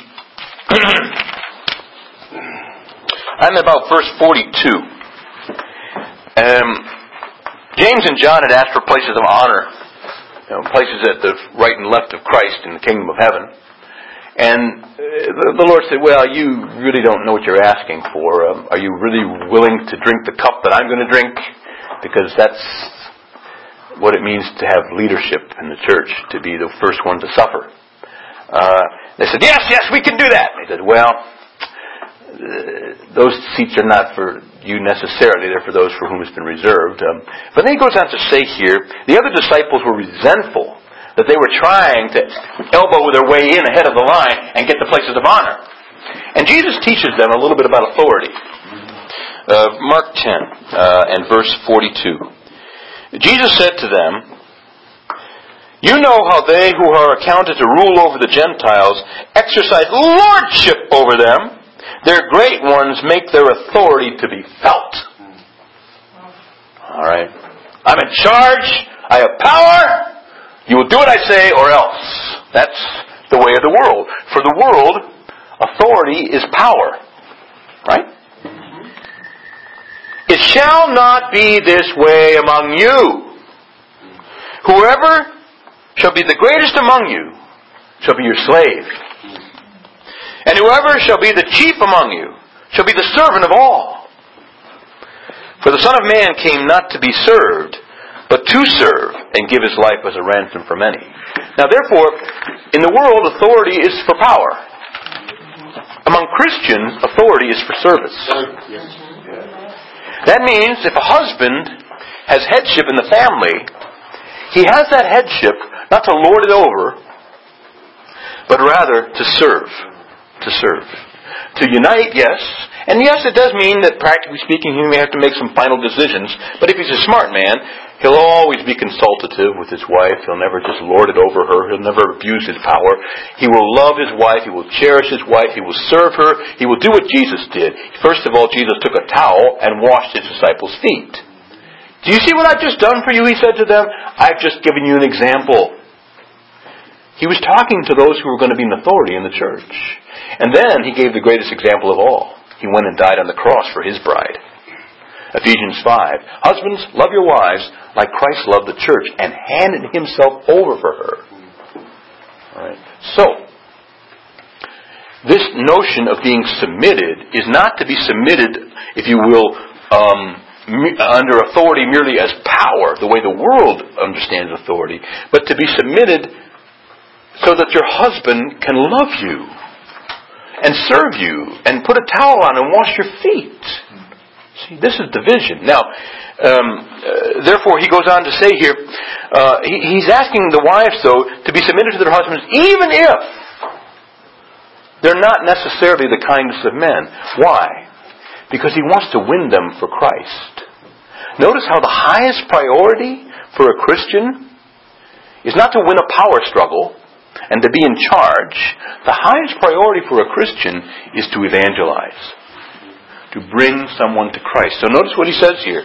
S1: I'm about verse forty-two. Um, James and John had asked for places of honor, you know, places at the right and left of Christ in the kingdom of heaven. And the Lord said, well, you really don't know what you're asking for. Um, are you really willing to drink the cup that I'm going to drink? Because that's what it means to have leadership in the church, to be the first one to suffer. Uh, they said, yes, yes, we can do that. They said, well, uh, those seats are not for you necessarily. They're for those for whom it's been reserved. Um, but then he goes on to say here, the other disciples were resentful that they were trying to elbow their way in ahead of the line and get the places of honor. And Jesus teaches them a little bit about authority. Uh, Mark ten uh, and verse forty-two. Jesus said to them, you know how they who are accounted to rule over the Gentiles exercise lordship over them. Their great ones make their authority to be felt. All right. I'm in charge. I have power. You will do what I say or else. That's the way of the world. For the world, authority is power. Right? It shall not be this way among you. Whoever shall be the greatest among you shall be your slave. And whoever shall be the chief among you shall be the servant of all. For the Son of Man came not to be served, but to serve and give His life as a ransom for many. Now therefore, in the world, authority is for power. Among Christians, authority is for service. That means if a husband has headship in the family, he has that headship not to lord it over, but rather to serve. To serve. To unite, yes, And yes, it does mean that practically speaking he may have to make some final decisions, but if he's a smart man, he'll always be consultative with his wife. He'll never just lord it over her. He'll never abuse his power. He will love his wife. He will cherish his wife. He will serve her. He will do what Jesus did. First of all, Jesus took a towel and washed his disciples' feet. Do you see what I've just done for you? He said to them. I've just given you an example. He was talking to those who were going to be in authority in the church. And then he gave the greatest example of all. He went and died on the cross for his bride. Ephesians five. Husbands, love your wives like Christ loved the church and handed himself over for her. All right. So, this notion of being submitted is not to be submitted, if you will, um, under authority merely as power, the way the world understands authority, but to be submitted so that your husband can love you and serve you and put a towel on and wash your feet. See, this is division. Now, um, uh, therefore, he goes on to say here, uh, he, he's asking the wives, though, to be submitted to their husbands, even if they're not necessarily the kindest of men. Why? Because he wants to win them for Christ. Notice how the highest priority for a Christian is not to win a power struggle and to be in charge. The highest priority for a Christian is to evangelize, to bring someone to Christ. So notice what he says here.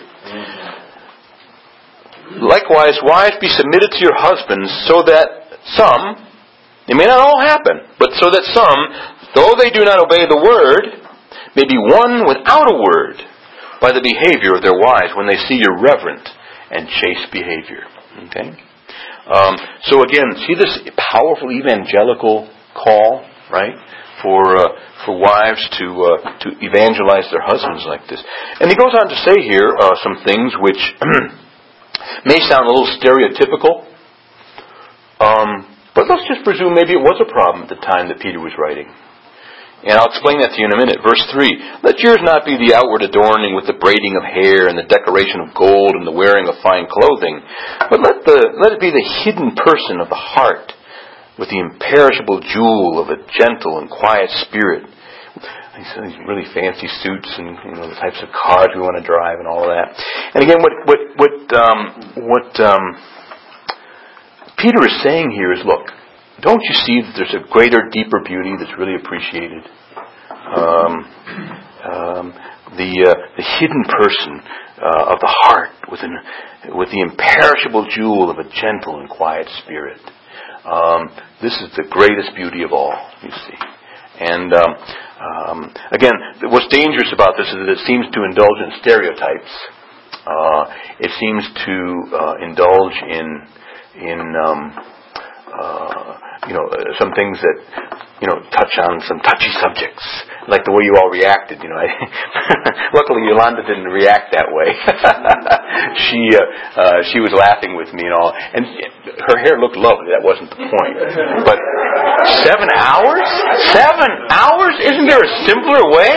S1: Likewise, wives, be submitted to your husbands, so that some, it may not all happen, but so that some, though they do not obey the word, may be won without a word by the behavior of their wives when they see your reverent and chaste behavior. Okay? Um, so again, see this powerful evangelical call, right, for uh, for wives to uh, to evangelize their husbands like this. And he goes on to say here uh, some things which may sound a little stereotypical, um, but let's just presume maybe it was a problem at the time that Peter was writing. And I'll explain that to you in a minute. Verse three. Let yours not be the outward adorning with the braiding of hair and the decoration of gold and the wearing of fine clothing, but let the let it be the hidden person of the heart, with the imperishable jewel of a gentle and quiet spirit. These really fancy suits and, you know, the types of cars we want to drive and all of that. And again, what what what um, what um, Peter is saying here is, look. Don't you see that there's a greater, deeper beauty that's really appreciated? Um, um, the uh, the hidden person uh, of the heart, with an, with the imperishable jewel of a gentle and quiet spirit. Um, this is the greatest beauty of all, you see. And um, um, again, what's dangerous about this is that it seems to indulge in stereotypes. Uh, it seems to uh, indulge in in um, uh, you know, uh, some things that, you know, touch on some touchy subjects, like the way you all reacted. You know, I luckily Yolanda didn't react that way. she uh, uh, she was laughing with me and all, and her hair looked lovely. That wasn't the point. But seven hours, seven hours? Isn't there a simpler way?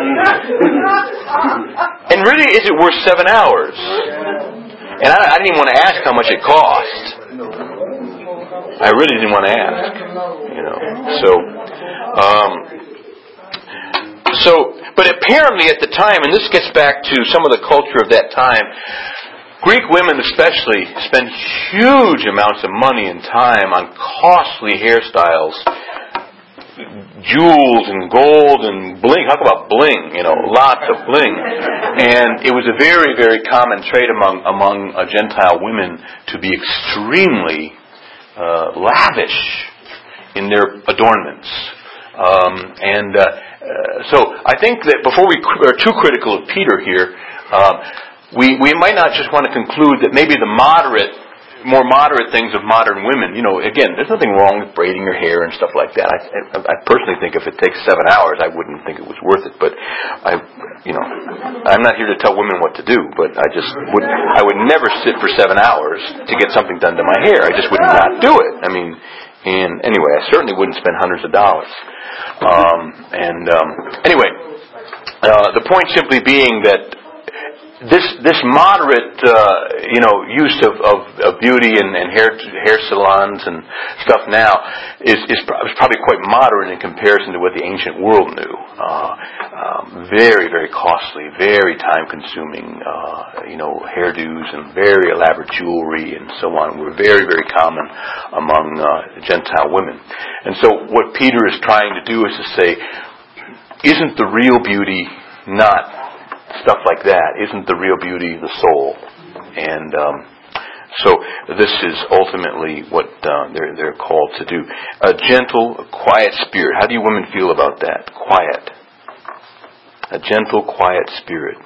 S1: And really, is it worth seven hours? And I, I didn't even want to ask how much it cost. I really didn't want to ask, you know. So, um, so, but apparently at the time, and this gets back to some of the culture of that time, Greek women especially spent huge amounts of money and time on costly hairstyles, jewels and gold and bling. Talk about bling, you know, lots of bling. And it was a very, very common trait among among uh, Gentile women to be extremely Uh, lavish in their adornments. Um, and uh, uh, so I think that before we are too critical of Peter here, um, we, we might not just want to conclude that maybe the moderate, more moderate things of modern women, you know, again, there's nothing wrong with braiding your hair and stuff like that. I, I, I personally think if it takes seven hours, I wouldn't think it was worth it. But I, you know, I'm not here to tell women what to do, but I just would, I would never sit for seven hours to get something done to my hair. I just would not do it. I mean, and anyway, I certainly wouldn't spend hundreds of dollars. Um, and um, anyway, uh, the point simply being that this this moderate, uh, you know, use of, of, of beauty and, and hair hair salons and stuff now is, is probably quite moderate in comparison to what the ancient world knew. Uh, um, very, very costly, very time-consuming, uh, you know, hairdos and very elaborate jewelry and so on were very, very common among uh, Gentile women. And so what Peter is trying to do is to say, isn't the real beauty not stuff like that? Isn't the real beauty the soul? And um, so this is ultimately what uh, they're they're called to do. A gentle, quiet spirit. How do you women feel about that? Quiet. A gentle, quiet spirit.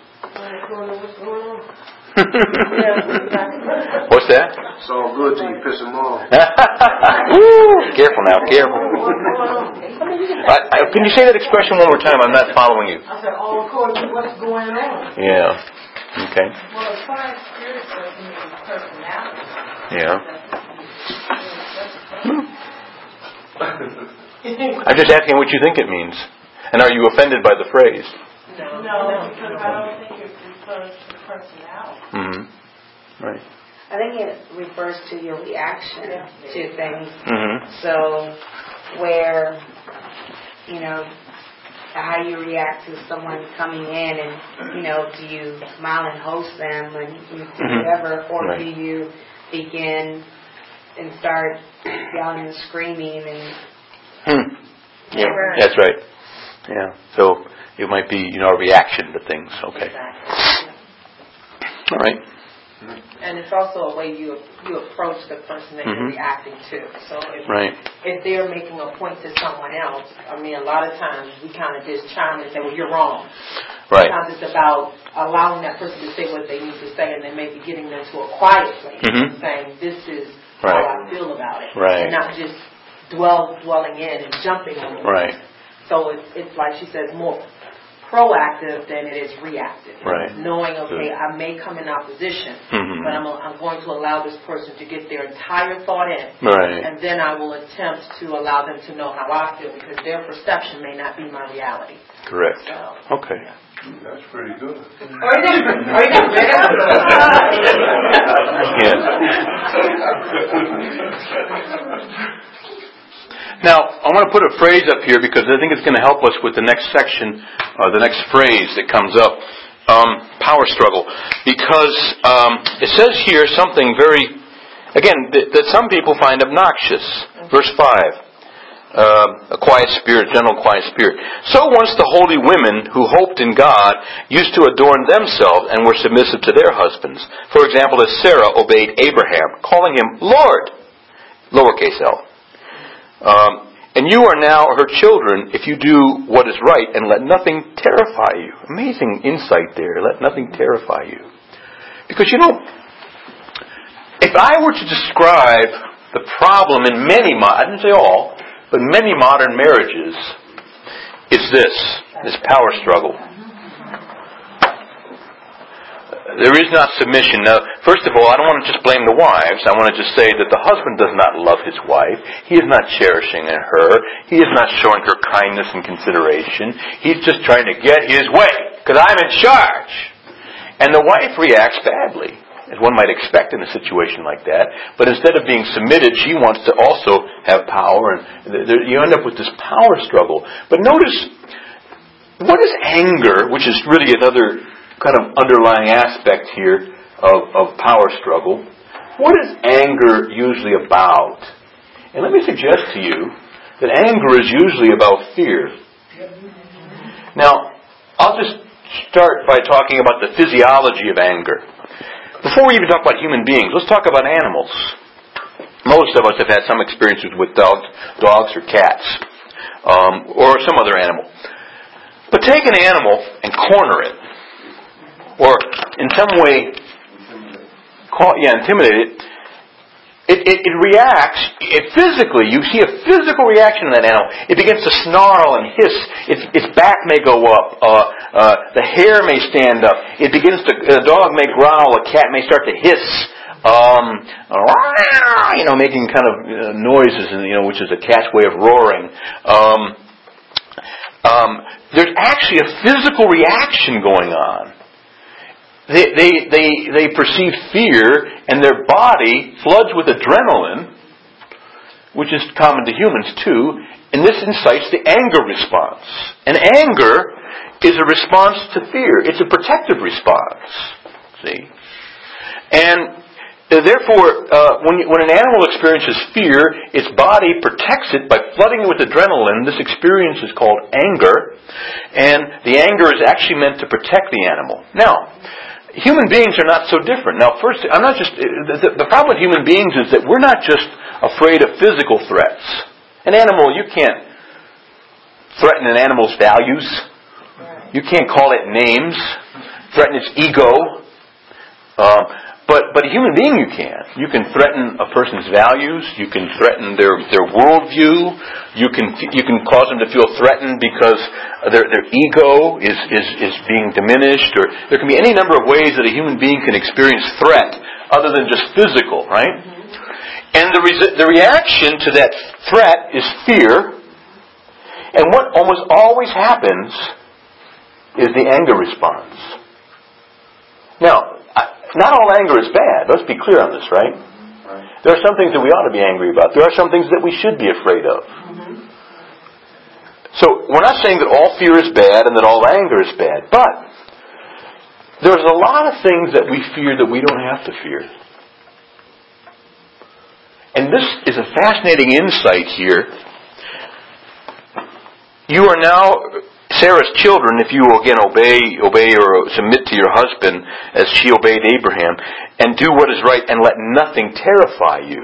S1: What's that?
S2: It's all good till you piss them off.
S1: Woo! Careful now, careful. I, I, can you say that expression one more time? I'm not following you.
S3: I said, all according to what's going on.
S1: Yeah. Okay.
S3: Well, a quiet spirit doesn't mean personality.
S1: Yeah. I'm just asking what you think it means. And are you offended by the phrase?
S3: No, no, because I don't think it refers to personality.
S1: Mm-hmm. Right.
S4: I think it refers to your reaction to things.
S1: Mm-hmm.
S4: So, where, you know, how you react to someone coming in and, you know, do you smile and host them and you do
S1: Mm-hmm.
S4: whatever, or
S1: Right.
S4: do you begin and start yelling and screaming and...
S1: Hmm. Yeah, that's right. Yeah. So it might be, you know, a reaction to things. Okay. All right.
S5: And it's also a way you you approach the person that
S1: Mm-hmm.
S5: you're reacting to. So if,
S1: Right.
S5: if they're making a point to someone else, I mean, a lot of times we kind of just chime in and say, well, you're wrong.
S1: Right.
S5: Sometimes it's about allowing that person to say what they need to say and then maybe getting them to a quiet place
S1: Mm-hmm.
S5: and saying, this is
S1: Right.
S5: how I feel about it.
S1: Right.
S5: And not just dwell, dwelling in and jumping on it.
S1: Right.
S5: So it's, it's like she says, more proactive than it is reactive.
S1: Right.
S5: Knowing, okay, I may come in opposition,
S1: Mm-hmm.
S5: but I'm, I'm going to allow this person to get their entire thought in,
S1: Right.
S5: and then I will attempt to allow them to know how I feel, because their perception may not be my reality.
S1: Correct.
S5: So,
S1: Okay.
S2: That's pretty good.
S5: or you did, or you did better.
S1: Yeah. Now, I want to put a phrase up here because I think it's going to help us with the next section, or the next phrase that comes up. Um, power struggle. Because um, it says here something very, again, that, that some people find obnoxious. Verse five. Uh, a quiet spirit, gentle, quiet spirit. So once the holy women who hoped in God used to adorn themselves and were submissive to their husbands. For example, as Sarah obeyed Abraham, calling him Lord, lowercase l. Um, and you are now her children if you do what is right and let nothing terrify you. Amazing insight there. Let nothing terrify you. Because, you know, if I were to describe the problem in many, I didn't say all, but many modern marriages, it's this, this power struggle. There is not submission. Now, first of all, I don't want to just blame the wives. I want to just say that the husband does not love his wife. He is not cherishing her. He is not showing her kindness and consideration. He's just trying to get his way, because I'm in charge. And the wife reacts badly, as one might expect in a situation like that. But instead of being submitted, she wants to also have power, and there, you end up with this power struggle. But notice, what is anger, which is really another kind of underlying aspect here of, of power struggle. What is anger usually about? And let me suggest to you that anger is usually about fear. Now, I'll just start by talking about the physiology of anger. Before we even talk about human beings, let's talk about animals. Most of us have had some experiences with dogs, dogs or cats, um, or some other animal. But take an animal and corner it, or in some way, call, yeah, intimidate it. It, it, it reacts, it physically, you see a physical reaction in that animal. It begins to snarl and hiss. Its, its back may go up. Uh, uh, the hair may stand up. It begins to, a dog may growl. A cat may start to hiss. Um, you know, making kind of uh, noises, you know, which is a cat's way of roaring. Um, um, there's actually a physical reaction going on. they, they, they, they perceive fear, and their body floods with adrenaline, which is common to humans too, and this incites the anger response. And anger is a response to fear. It's a protective response. See? And therefore, uh, when, you, when an animal experiences fear, its body protects it by flooding it with adrenaline. This experience is called anger, and the anger is actually meant to protect the animal. Now, human beings are not so different. Now, first, I'm not just the, the problem with human beings is that we're not just afraid of physical threats. An animal, you can't threaten an animal's values. You can't call it names, threaten its ego. Um, But but a human being you can. You can threaten a person's values. You can threaten their, their worldview. You can you can cause them to feel threatened because their their ego is, is, is being diminished. Or there can be any number of ways that a human being can experience threat other than just physical, right? Mm-hmm. And the re- the reaction to that threat is fear. And what almost always happens is the anger response. Now, not all anger is bad. Let's be clear on this, right? right? There are some things that we ought to be angry about. There are some things that we should be afraid of. Mm-hmm. So we're not saying that all fear is bad and that all anger is bad. But there's a lot of things that we fear that we don't have to fear. And this is a fascinating insight here. You are now Sarah's children, if you will again obey, obey or submit to your husband as she obeyed Abraham, and do what is right, and let nothing terrify you.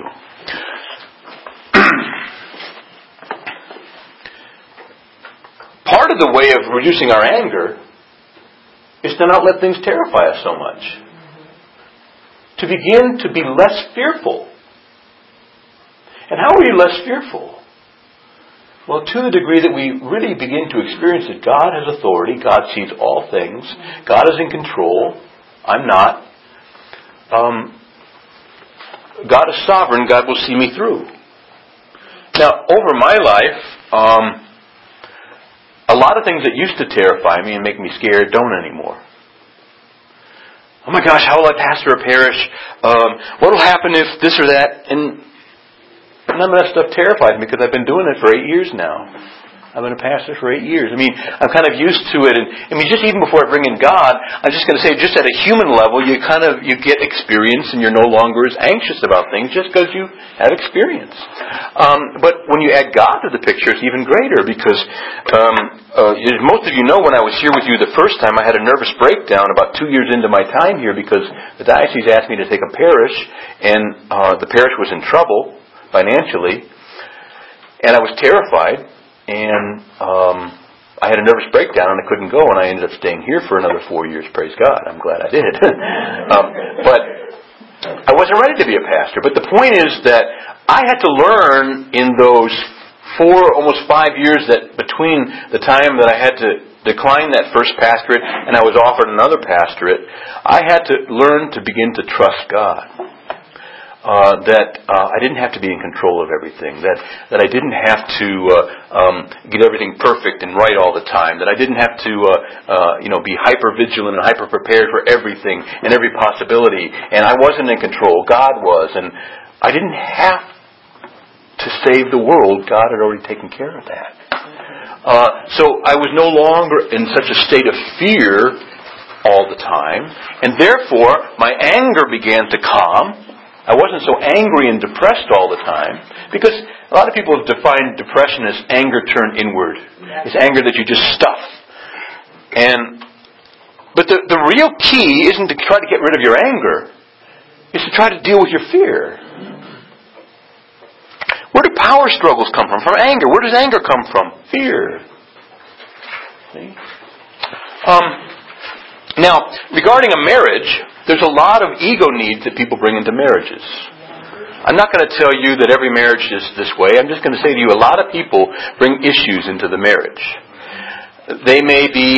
S1: Part of the way of reducing our anger is to not let things terrify us so much. To begin to be less fearful. And how are you less fearful? Well, to the degree that we really begin to experience that God has authority, God sees all things, God is in control, I'm not. Um, God is sovereign, God will see me through. Now, over my life, um, a lot of things that used to terrify me and make me scared don't anymore. Oh my gosh, how will I pastor a parish? Um, what will happen if this or that? And none of that stuff terrifies me because I've been doing it for eight years now. I've been a pastor for eight years. I mean, I'm kind of used to it. And I mean, just even before I bring in God, I'm just going to say, just at a human level, you kind of you get experience, and you're no longer as anxious about things just because you have experience. Um, but when you add God to the picture, it's even greater because um, uh, as most of you know, when I was here with you the first time, I had a nervous breakdown about two years into my time here because the diocese asked me to take a parish, and uh, the parish was in trouble financially, and I was terrified. And um, I had a nervous breakdown and I couldn't go, and I ended up staying here for another four years. Praise God. I'm glad I did. um, but I wasn't ready to be a pastor. But the point is that I had to learn in those four, almost five years that between the time that I had to decline that first pastorate and I was offered another pastorate, I had to learn to begin to trust God. Uh, that uh, I didn't have to be in control of everything, that that I didn't have to uh, um, get everything perfect and right all the time, that I didn't have to uh, uh, you know be hyper vigilant and hyper prepared for everything and every possibility, and I wasn't in control. God was, and I didn't have to save the world. God had already taken care of that. Uh, so I was no longer in such a state of fear all the time, and therefore my anger began to calm. I wasn't so angry and depressed all the time, because a lot of people have defined depression as anger turned inward. It's anger that you just stuff. And but the, the real key isn't to try to get rid of your anger. It's to try to deal with your fear. Where do power struggles come from? From anger. Where does anger come from? Fear. See? Um, now, regarding a marriage, there's a lot of ego needs that people bring into marriages. I'm not going to tell you that every marriage is this way. I'm just going to say to you, a lot of people bring issues into the marriage. They may be...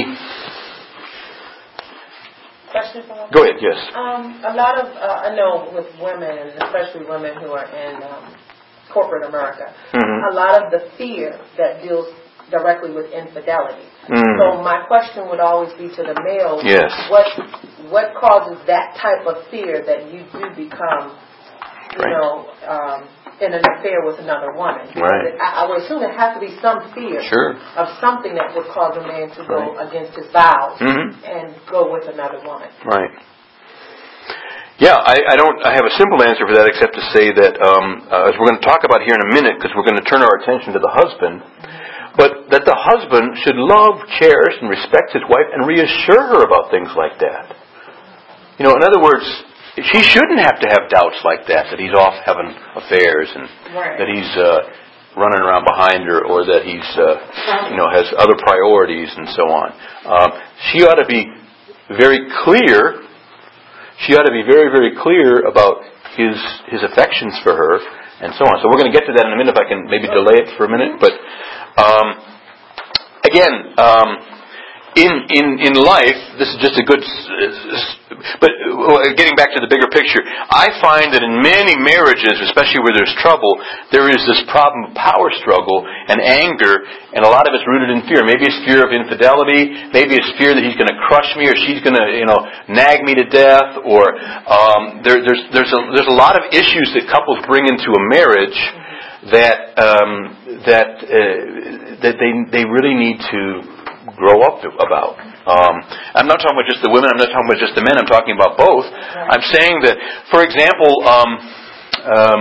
S5: Question for
S1: Go ahead, yes.
S5: Um, a lot of, uh, I know with women, especially women who are in um, corporate America, mm-hmm. a lot of the fear that deals directly with infidelity.
S1: Mm.
S5: So my question would always be to the male,
S1: Yes.
S5: what what causes that type of fear that you do become, you
S1: Right.
S5: know, um, in an affair with another woman? Because
S1: Right.
S5: it, I, I would assume there has to be some fear
S1: Sure.
S5: of something that would cause a man to go
S1: Right.
S5: against his vows
S1: Mhm.
S5: and go with another woman.
S1: Right. Yeah, I, I don't. I have a simple answer for that, except to say that, um, uh, as we're going to talk about here in a minute, because we're going to turn our attention to the husband, but that the husband should love, cherish, and respect his wife, and reassure her about things like that. You know, in other words, she shouldn't have to have doubts like that, that he's off having affairs and
S5: Right.
S1: that he's uh, running around behind her, or that he's, uh, you know, has other priorities and so on. Um, she ought to be very clear. She ought to be very, very clear about his his affections for her and so on. So we're going to get to that in a minute. If I can maybe delay it for a minute, but um, again. Um, In, in, in life, this is just a good, but getting back to the bigger picture, I find that in many marriages, especially where there's trouble, there is this problem of power struggle and anger, and a lot of it's rooted in fear. Maybe it's fear of infidelity, maybe it's fear that he's going to crush me, or she's going to, you know, nag me to death, or um, there, there's there's a, there's a lot of issues that couples bring into a marriage that um, that uh, that they they really need to grow up about. Um, I'm not talking about just the women. I'm not talking about just the men. I'm talking about both. Right. I'm saying that, for example, um, um,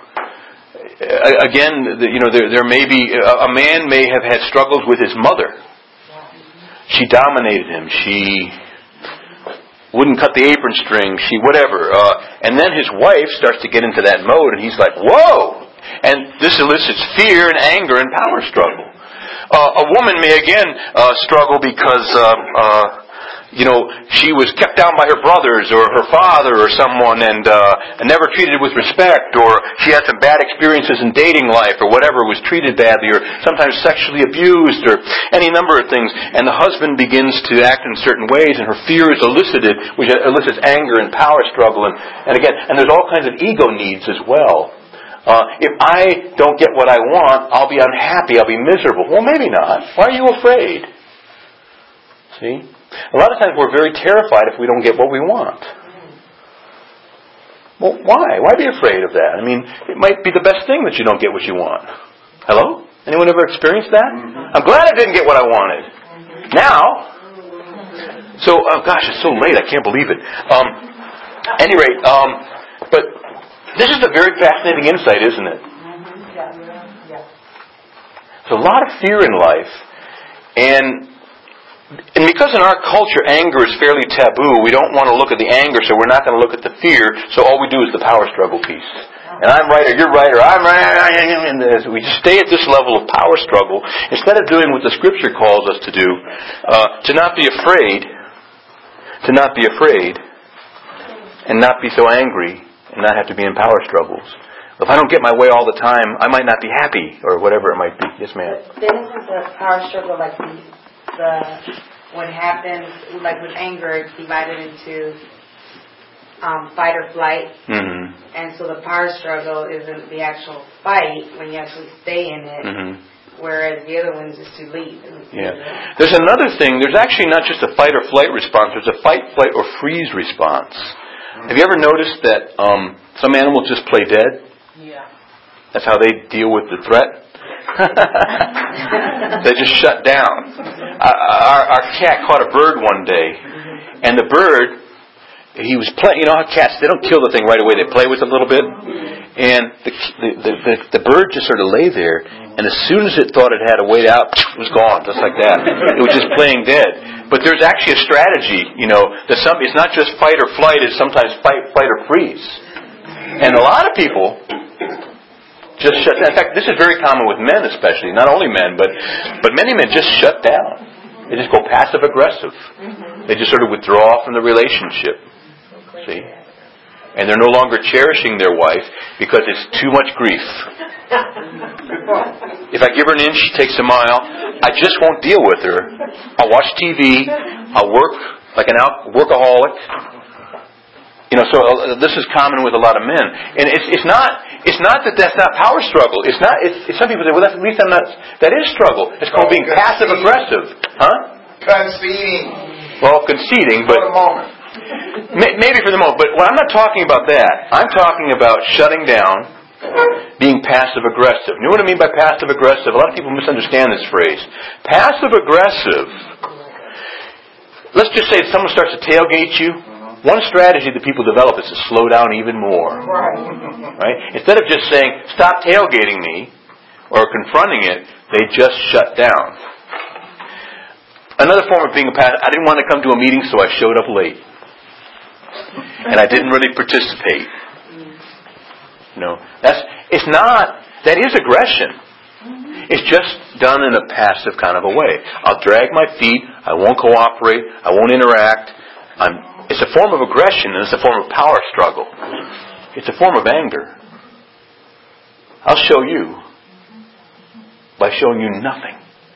S1: again, you know, there, there may be a man may have had struggles with his mother. She dominated him. She wouldn't cut the apron string. She whatever. Uh, and then his wife starts to get into that mode, and he's like, "Whoa!" And this elicits fear and anger and power struggle. Uh, a woman may again uh, struggle because, uh, uh, you know, she was kept down by her brothers or her father or someone and, uh, and never treated with respect, or she had some bad experiences in dating life or whatever, was treated badly, or sometimes sexually abused, or any number of things. And the husband begins to act in certain ways, and her fear is elicited, which elicits anger and power struggle. And, and again, and there's all kinds of ego needs as well. Uh, if I don't get what I want, I'll be unhappy, I'll be miserable. Well, maybe not. Why are you afraid? See? A lot of times we're very terrified if we don't get what we want. Well, why? Why be afraid of that? I mean, it might be the best thing that you don't get what you want. Hello? Anyone ever experienced that? I'm glad I didn't get what I wanted. Now, so, oh gosh, it's so late, I can't believe it. Um, at any rate, um, but this is a very fascinating insight, isn't it? There's a lot of fear in life, and and because in our culture anger is fairly taboo, we don't want to look at the anger, so we're not going to look at the fear, so all we do is the power struggle piece. And I'm right, or you're right, or I'm right, and we just stay at this level of power struggle, instead of doing what the Scripture calls us to do, uh, to not be afraid, to not be afraid, and not be so angry, and not have to be in power struggles. If I don't get my way all the time, I might not be happy, or whatever it might be. Yes, ma'am.
S4: Then isn't the power struggle like the, the what happens, like with anger, it's divided into um, fight or flight.
S1: Mm-hmm.
S4: And so the power struggle isn't the actual fight when you actually stay in it. Mm-hmm. Whereas the other one's just to leave.
S1: Yeah. There's another thing. There's actually not just a fight or flight response. There's a fight, flight, or freeze response. Have you ever noticed that um, some animals just play dead?
S5: Yeah.
S1: That's how they deal with the threat. They just shut down. Uh, our, our cat caught a bird one day, and the bird, he was playing. You know how cats, they don't kill the thing right away. They play with it a little bit, and the the, the, the, the bird just sort of lay there, and as soon as it thought it had a way out, it was gone, just like that. It was just playing dead. But there's actually a strategy, you know, that some, it's not just fight or flight, it's sometimes fight, flight, or freeze. And a lot of people just shut down. In fact, this is very common with men especially, not only men, but but many men just shut down. They just go passive-aggressive. They just sort of withdraw from the relationship. See? And they're no longer cherishing their wife because it's too much grief. If I give her an inch, she takes a mile. I just won't deal with her. I'll watch T V. I'll work like an out workaholic. You know, so uh, this is common with a lot of men, and it's it's not it's not that that's not power struggle. It's not. It's, it's some people say, well, that's, at least I'm not. That is struggle. It's called being passive aggressive. Huh?
S2: Conceding.
S1: Well, conceding, but...
S2: For the moment.
S1: Maybe for the moment, but well, I'm not talking about that. I'm talking about shutting down, being passive-aggressive. You know what I mean by passive-aggressive? A lot of people misunderstand this phrase. Passive-aggressive, let's just say someone starts to tailgate you. One strategy that people develop is to slow down even more.
S5: Right.
S1: Right? Instead of just saying, stop tailgating me, or confronting it, they just shut down. Another form of being a passive, I didn't want to come to a meeting, so I showed up late. And I didn't really participate. No, that's it's not. That is aggression. It's just done in a passive kind of a way. I'll drag my feet. I won't cooperate. I won't interact. I'm, it's a form of aggression, and it's a form of power struggle. It's a form of anger. I'll show you by showing you nothing.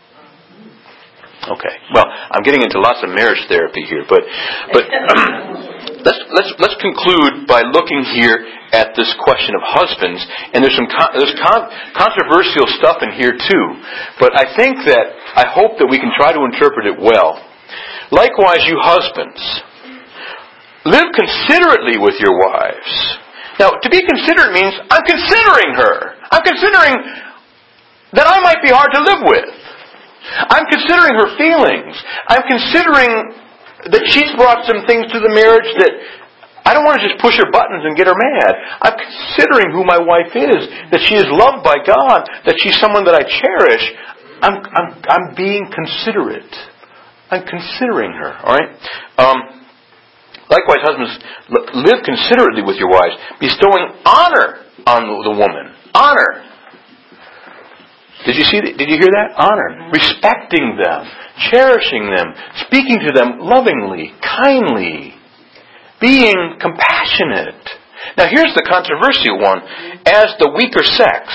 S1: Okay. Well, I'm getting into lots of marriage therapy here, but but. Let's let's let's conclude by looking here at this question of husbands, and there's some con- there's con- controversial stuff in here too. But I think that I hope that we can try to interpret it well. Likewise, you husbands, live considerately with your wives. Now, to be considerate means I'm considering her. I'm considering that I might be hard to live with. I'm considering her feelings. I'm considering that she's brought some things to the marriage that I don't want to just push her buttons and get her mad. I'm considering who my wife is, that she is loved by God, that she's someone that I cherish. I'm I'm, I'm being considerate. I'm considering her. All right. Um, likewise, husbands, live considerately with your wives, bestowing honor on the woman. Honor. Did you see that? Did you hear that? Honor. Respecting them. Cherishing them. Speaking to them lovingly. Kindly. Being compassionate. Now here's the controversial one. As the weaker sex.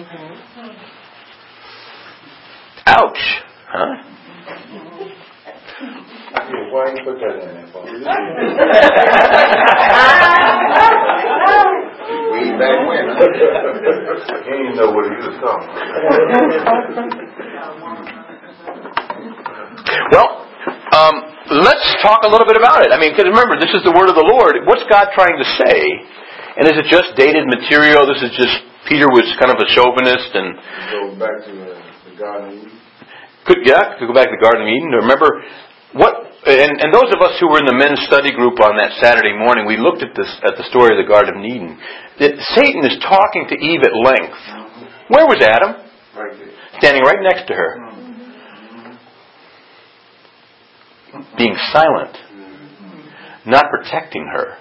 S1: Ouch. Huh?
S2: Yeah, why you put that in there, Paul? Way back when, huh? He didn't know what he was talking about.
S1: Well, um, let's talk a little bit about it. I mean, because remember, this is the word of the Lord. What's God trying to say? And is it just dated material? This is just Peter was kind of a chauvinist and
S2: Go back to uh, the Garden of Eden.
S1: Could yeah, could go back to the Garden of Eden. Remember what? And, and those of us who were in the men's study group on that Saturday morning, we looked at this at the story of the Garden of Eden. That Satan is talking to Eve at length. Where was Adam?
S2: Right there.
S1: Standing right next to her. Being silent. Not protecting her.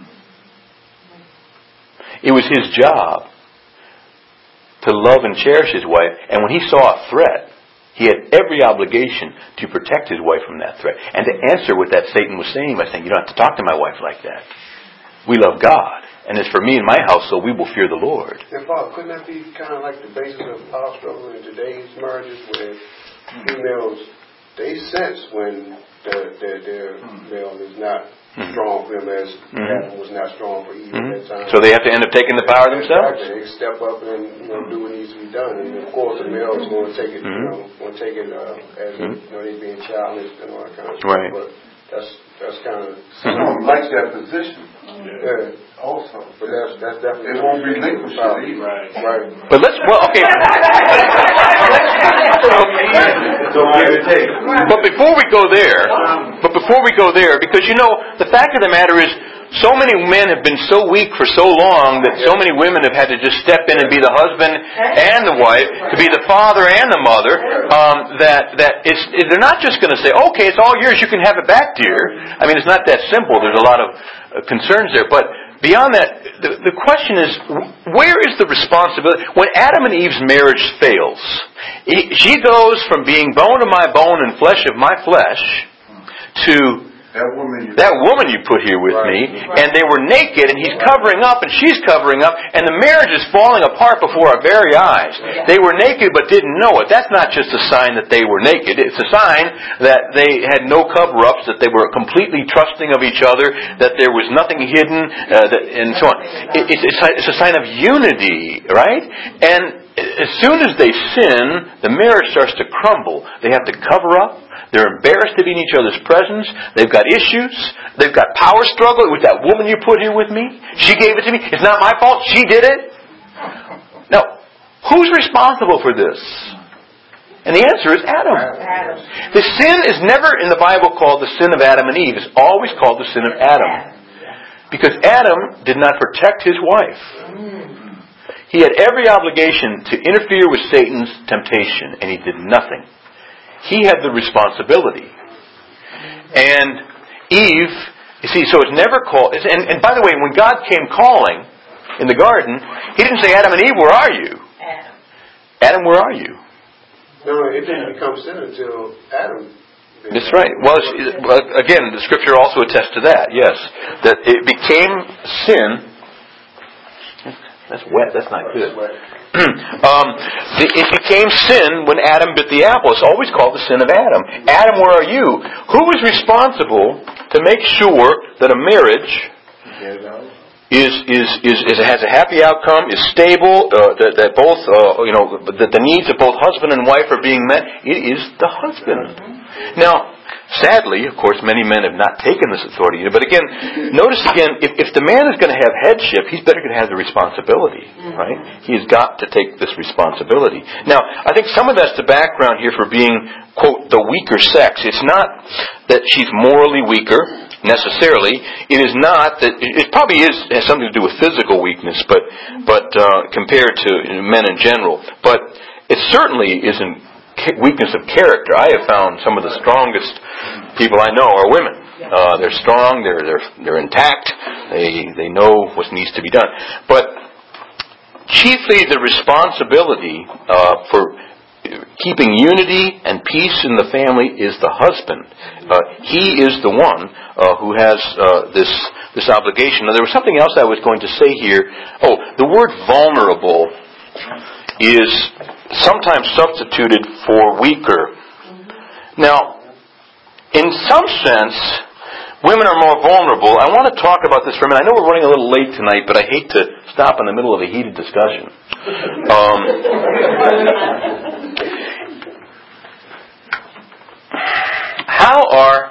S1: It was his job to love and cherish his wife. And when he saw a threat, he had every obligation to protect his wife from that threat. And to answer what that Satan was saying by saying, you don't have to talk to my wife like that. We love God. And as for me and my household, we will fear the Lord.
S6: And Paul, couldn't that be kind of like the basis of power struggle in today's marriages where females, they sense when their, their, their male is not mm-hmm. strong for them as mm-hmm. Adam was not strong for Eve mm-hmm. at that time.
S1: So they have to end up taking the power themselves?
S6: Exactly. They step up and you know, do what needs to be done. And of course the male is going to take it, mm-hmm. you know, going to take it uh, as mm-hmm. you know, they being childish and all that kind of stuff.
S1: Right.
S6: But that's that's kind of
S2: someone likes that position.
S6: Yeah. Also, but that's that's definitely
S2: it won't relinquish it either.
S6: Right. Right.
S1: But let's well okay. But before we go there, but before we go there, because you know the fact of the matter is, so many men have been so weak for so long that so many women have had to just step in and be the husband and the wife, to be the father and the mother. Um, that that it's it, they're not just going to say, "Okay, it's all yours. You can have it back, dear." I mean, it's not that simple. There's a lot of uh, concerns there, but. Beyond that, the, the question is, where is the responsibility? When Adam and Eve's marriage fails, he, she goes from being bone of my bone and flesh of my flesh to
S2: that woman you,
S1: that woman you put here with
S2: right.
S1: me, and they were naked, and he's covering up, and she's covering up, and the marriage is falling apart before our very eyes. They were naked but didn't know it. That's not just a sign that they were naked. It's a sign that they had no cover-ups, that they were completely trusting of each other, that there was nothing hidden, uh, that, and so on. It, it's, it's a sign of unity, right? And as soon as they sin, the marriage starts to crumble. They have to cover up. They're embarrassed to be in each other's presence. They've got issues. They've got power struggle. With that woman you put here with me, she gave it to me. It's not my fault. She did it. Now, who's responsible for this? And the answer is Adam.
S4: Adam.
S1: The sin is never in the Bible called the sin of Adam and Eve. It's always called the sin of Adam. Because Adam did not protect his wife. He had every obligation to interfere with Satan's temptation, and he did nothing. He had the responsibility. And Eve, you see, so it's never called... And, and by the way, when God came calling in the garden, He didn't say, Adam and Eve, where are you?
S4: Adam.
S1: Adam, where are you?
S6: No, it didn't become sin until Adam.
S1: That's right. Well, again, the Scripture also attests to that, yes. That it became sin. That's wet, that's not good. um, it became sin when Adam bit the apple. It's always called the sin of Adam. Adam, where are you? Who is responsible to make sure that a marriage is is is, is has a happy outcome, is stable, uh, that, that both uh, you know that the needs of both husband and wife are being met? It is the husband. Now, sadly, of course, many men have not taken this authority. But again, notice again, if, if the man is going to have headship, he's better going to have the responsibility, right? He's got to take this responsibility. Now, I think some of that's the background here for being, quote, the weaker sex. It's not that she's morally weaker, necessarily. It is not that, it probably is has something to do with physical weakness, but, but uh, compared to men in general. But it certainly isn't weakness of character. I have found some of the strongest people I know are women. Uh, they're strong. They're they're they're intact. They they know what needs to be done. But chiefly, the responsibility uh, for keeping unity and peace in the family is the husband. Uh, he is the one uh, who has uh, this this obligation. Now, there was something else I was going to say here. Oh, the word vulnerable is sometimes substituted for weaker. Now, in some sense, women are more vulnerable. I want to talk about this for a minute. I know we're running a little late tonight, but I hate to stop in the middle of a heated discussion. Um, how are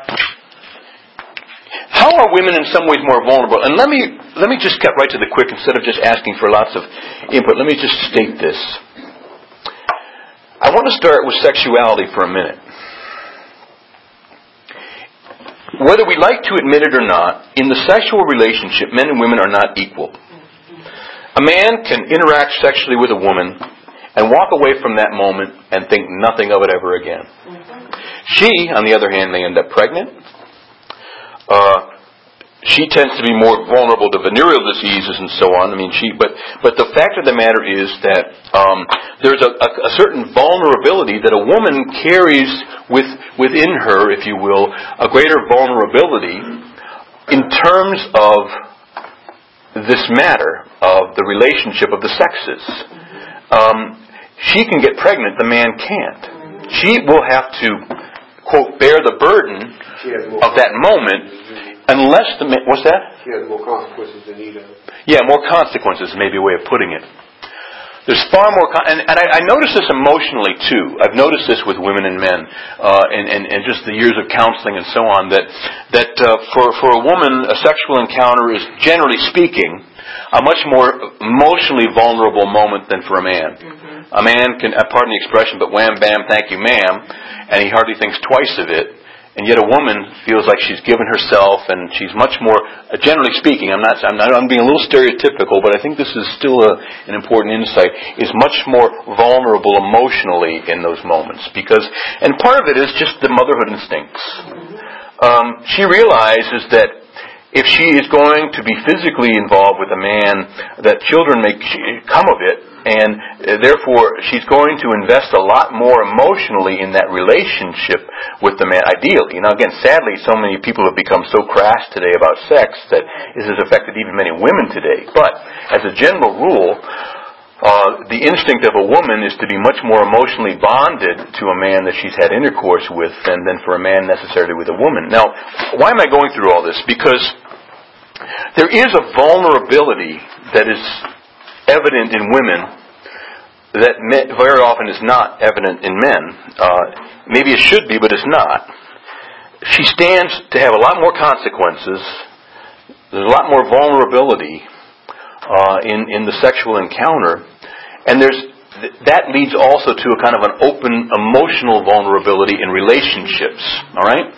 S1: how are women in some ways more vulnerable? And let me let me just cut right to the quick instead of just asking for lots of input. Let me just state this. I want to start with sexuality for a minute. Whether we like to admit it or not, in the sexual relationship, men and women are not equal. A man can interact sexually with a woman and walk away from that moment and think nothing of it ever again. She, on the other hand, may end up pregnant. Uh, She tends to be more vulnerable to venereal diseases and so on. I mean, she. But but the fact of the matter is that um, there's a, a, a certain vulnerability that a woman carries with within her, if you will, a greater vulnerability in terms of this matter of the relationship of the sexes. Um, she can get pregnant; the man can't. She will have to, quote, bear the burden of that moment. Unless the... What's that?
S6: She has more consequences than either.
S1: Yeah, more consequences, maybe a way of putting it. There's far more... Con- and and I, I notice this emotionally, too. I've noticed this with women and men, uh, and, and, and just the years of counseling and so on, that, that uh, for, for a woman, a sexual encounter is, generally speaking, a much more emotionally vulnerable moment than for a man. Mm-hmm. A man can, uh, pardon the expression, but wham, bam, thank you, ma'am, and he hardly thinks twice of it. And yet a woman feels like she's given herself, and she's much more, uh, generally speaking, I'm not, I'm not, I'm being a little stereotypical, but I think this is still a, an important insight, is much more vulnerable emotionally in those moments. Because, and part of it is just the motherhood instincts. Um, she realizes that if she is going to be physically involved with a man, that children may come of it, and therefore she's going to invest a lot more emotionally in that relationship with the man, ideally. Now again, sadly, so many people have become so crass today about sex that this has affected even many women today. But, as a general rule, uh, the instinct of a woman is to be much more emotionally bonded to a man that she's had intercourse with than, than for a man necessarily with a woman. Now, why am I going through all this? Because there is a vulnerability that is evident in women that men, very often is not evident in men. Uh, maybe it should be, but it's not. She stands to have a lot more consequences. There's a lot more vulnerability uh, in in the sexual encounter, and there's that leads also to a kind of an open emotional vulnerability in relationships. All right.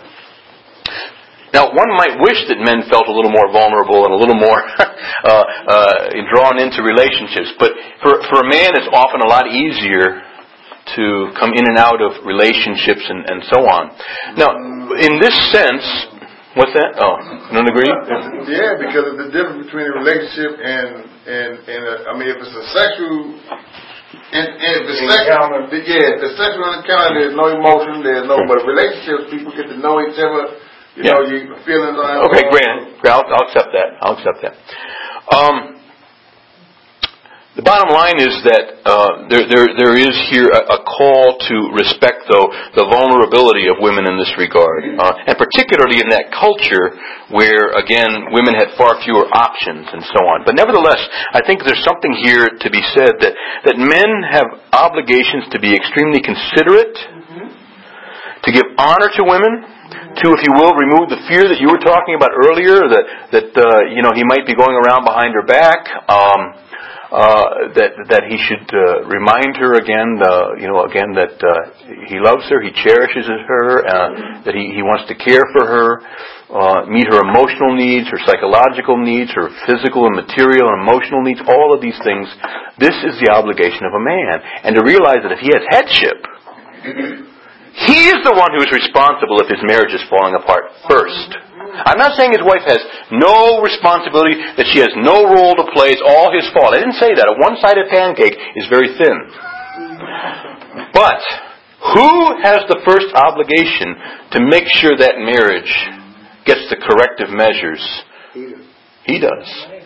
S1: Now, one might wish that men felt a little more vulnerable and a little more uh, uh, drawn into relationships, but for for a man, it's often a lot easier to come in and out of relationships and, and so on. Now, in this sense, what's that? Oh, you don't agree?
S2: Yeah, because of the difference between a relationship and and and a, I mean, if it's a sexual, and, and if it's sexual, yeah, if the sexual encounter, there's no emotion, there's no, but relationships, people get to know each other. You yeah. know, your feelings are.
S1: Okay, great. I'll, I'll accept that. I'll accept that. Um, The bottom line is that uh, there, there, there is here a, a call to respect, though, the vulnerability of women in this regard, uh, and particularly in that culture where, again, women had far fewer options and so on. But nevertheless, I think there's something here to be said that that men have obligations to be extremely considerate, mm-hmm. to give honor to women, to, if you will, remove the fear that you were talking about earlier, that that uh, you know he might be going around behind her back. Um, Uh, that that he should uh, remind her again, uh, you know, again that uh, he loves her, he cherishes her, uh, that he, he wants to care for her, uh, meet her emotional needs, her psychological needs, her physical and material and emotional needs, all of these things. This is the obligation of a man. And to realize that if he has headship, he is the one who is responsible if his marriage is falling apart first. I'm not saying his wife has no responsibility, that she has no role to play, it's all his fault. I didn't say that. A one-sided pancake is very thin. But who has the first obligation to make sure that marriage gets the corrective measures? He does.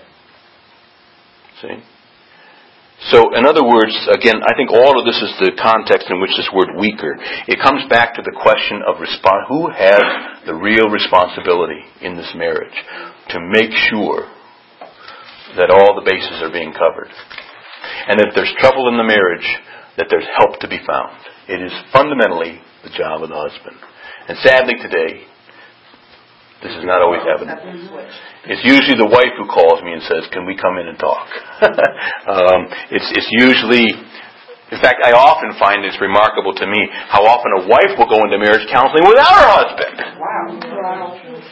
S1: See? So, in other words, again, I think all of this is the context in which this word weaker. It comes back to the question of respon- who has the real responsibility in this marriage to make sure that all the bases are being covered. And if there's trouble in the marriage, that there's help to be found. It is fundamentally the job of the husband. And sadly today, this is not always evident. It's usually the wife who calls me and says, "Can we come in and talk?" um, it's, it's usually, in fact, I often find it's remarkable to me how often a wife will go into marriage counseling without her husband.
S6: Wow.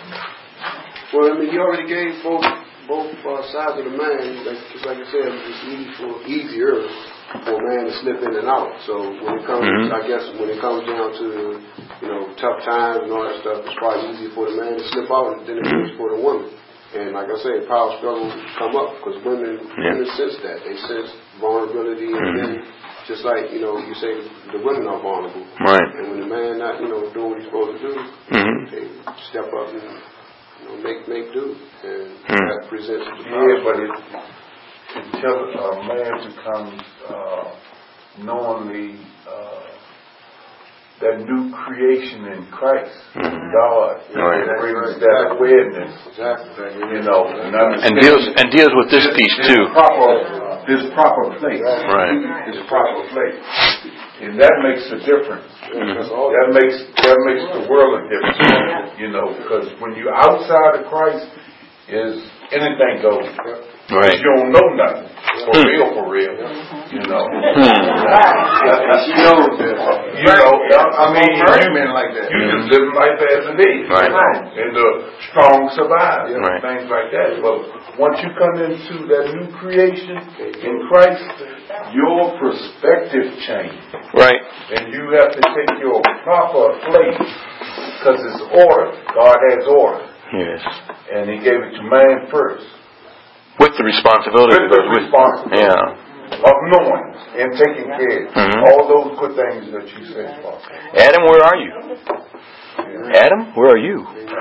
S6: Well, I mean, you already gave both both uh, sides of the man. Like, just like you said, it's easy for, easier for a man to slip in and out. So when it comes, mm-hmm. I guess, when it comes down to, you know, tough times and all that stuff, it's probably easier for the man to slip out than it is for the woman. And like I say, power struggles come up because women, yeah. women sense that. They sense vulnerability, and mm-hmm. then just like, you know, you say the women are vulnerable.
S1: Right.
S6: And when the man not, you know, doing what he's supposed to do, mm-hmm. they step up and, you know, make make do. And mm-hmm. that presents the power.
S2: Yeah, but it, to tell a man to come uh, knowingly uh, that new creation in Christ, mm-hmm. God,
S1: right.
S2: that brings that awareness, exactly. you know, and,
S1: and deals and deals with this piece
S2: his,
S1: too.
S2: His proper, his proper place,
S1: right?
S2: His proper place, and that makes a difference. Mm-hmm. That makes that makes the world a difference, you know, because when you're outside of Christ, is anything goes.
S1: Right.
S2: You don't know nothing. For hmm. real, for real. You know. Hmm.
S6: She knows this.
S2: You know, I mean, you,
S6: like that.
S2: you just live life as it is.
S1: Right.
S2: And the strong survive.
S1: Right.
S2: Things like that. But once you come into that new creation in Christ, your perspective changes.
S1: Right.
S2: And you have to take your proper place because it's order. God has order.
S1: Yes.
S2: And He gave it to man first.
S1: With the responsibility.
S2: With the responsibility.
S1: Yeah.
S2: Of knowing and taking care of mm-hmm. all those good things that you said.
S1: Adam, where are you? Yeah. Adam, where are you?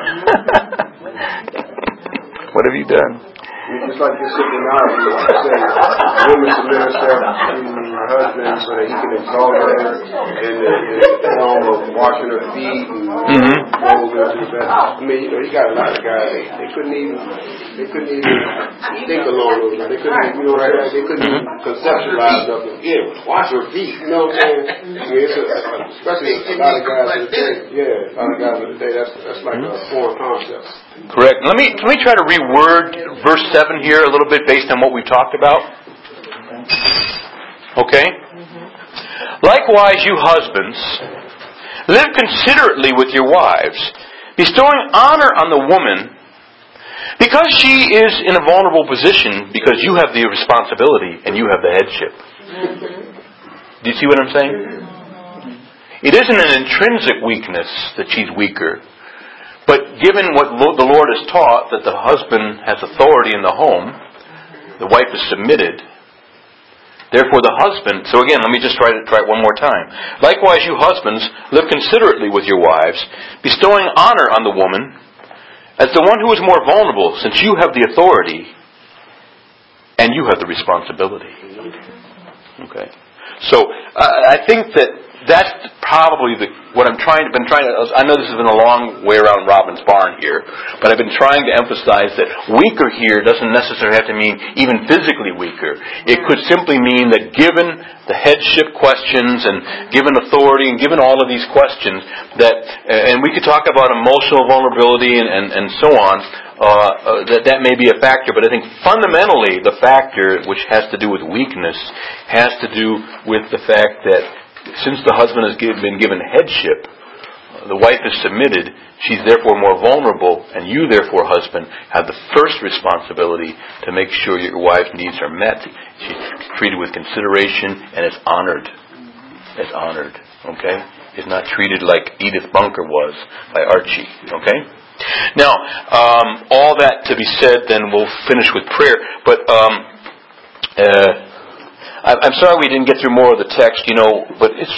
S1: What have you done?
S6: It's like you're sitting out and you say, women submit herself to her husband so that he can exalt her in the, in the form of washing her feet and mm-hmm. rolling her to the bed. I mean, you know, you got a lot of guys, they, they couldn't even, they couldn't even think along those lines. They couldn't, even, you know what I'm saying? They couldn't even conceptualize of it. Yeah, wash her feet, you know what I'm saying? I mean, it's a, especially a lot of guys in the day. Yeah, a lot of guys in the day, that's, that's like a foreign concept.
S1: Correct. Let me, let me try to reword verse seven here a little bit based on what we've talked about. Okay? Likewise, you husbands, live considerately with your wives, bestowing honor on the woman, because she is in a vulnerable position, because you have the responsibility and you have the headship. Do you see what I'm saying? It isn't an intrinsic weakness that she's weaker, but given what the Lord has taught, that the husband has authority in the home, the wife is submitted. Therefore the husband, so again, let me just try to try it one more time. Likewise, you husbands, live considerately with your wives, bestowing honor on the woman as the one who is more vulnerable, since you have the authority and you have the responsibility. Okay. So uh, I think that that's probably the what I'm trying to been trying to. I know this has been a long way around Robin's barn here, but I've been trying to emphasize that weaker here doesn't necessarily have to mean even physically weaker. It could simply mean that given the headship questions and given authority and given all of these questions, that and we could talk about emotional vulnerability and and, and so on. Uh, uh, that that may be a factor, but I think fundamentally the factor which has to do with weakness has to do with the fact that since the husband has give, been given headship, uh, the wife is submitted, she's therefore more vulnerable, and you therefore, husband, have the first responsibility to make sure your wife's needs are met. She's treated with consideration and is honored. Is honored, okay? Is not treated like Edith Bunker was by Archie, okay? Now, um, all that to be said, then we'll finish with prayer, but um, uh, I'm sorry we didn't get through more of the text, you know, but it's...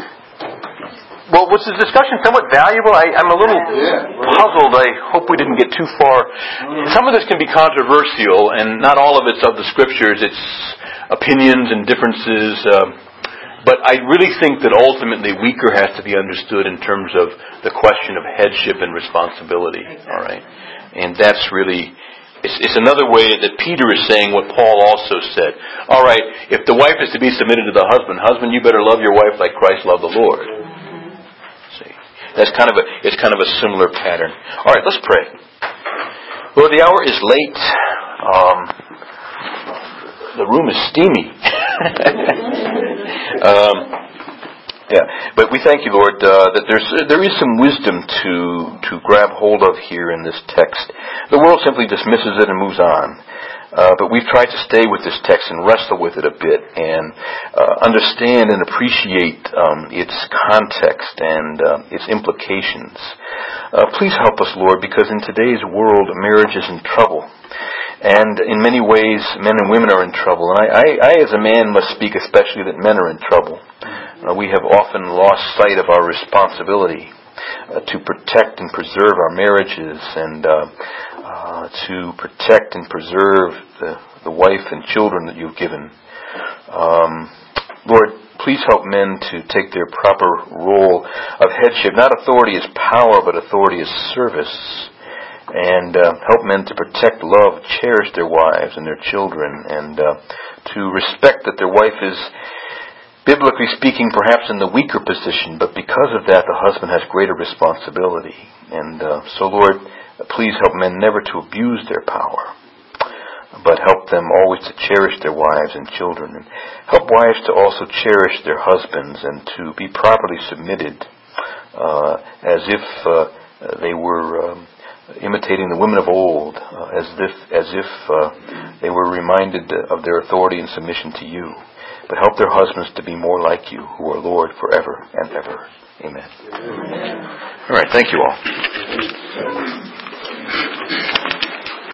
S1: Well, was the discussion somewhat valuable? I, I'm a little puzzled. I hope we didn't get too far. Some of this can be controversial, and not all of it's of the Scriptures. It's opinions and differences. Um, but I really think that ultimately weaker has to be understood in terms of the question of headship and responsibility. All right? And that's really... It's, it's another way that Peter is saying what Paul also said. All right, if the wife is to be submitted to the husband, husband, you better love your wife like Christ loved the Lord. Mm-hmm. See, that's kind of a it's kind of a similar pattern. All right, let's pray. Lord, the hour is late. Um, the room is steamy. um, Yeah, but we thank you, Lord, uh, that there's uh, there is some wisdom to to grab hold of here in this text. The world simply dismisses it and moves on. Uh, but we've tried to stay with this text and wrestle with it a bit and uh, understand and appreciate um, its context and uh, its implications. Uh, please help us, Lord, because in today's world, marriage is in trouble. And in many ways, men and women are in trouble. And I, I, I as a man, must speak especially that men are in trouble. Uh, we have often lost sight of our responsibility uh, to protect and preserve our marriages and uh, uh, to protect and preserve the, the wife and children that you've given. Um, Lord, please help men to take their proper role of headship. Not authority as power, but authority as service. And uh, help men to protect, love, cherish their wives and their children, and uh, to respect that their wife is, biblically speaking, perhaps in the weaker position, but because of that, the husband has greater responsibility. And uh, so, Lord, please help men never to abuse their power, but help them always to cherish their wives and children, and help wives to also cherish their husbands and to be properly submitted, uh, as if uh, they were um, imitating the women of old, uh, as if as if uh, they were reminded of their authority and submission to you. But help their husbands to be more like you, who are Lord forever and ever. Amen. Amen. All right, thank you all.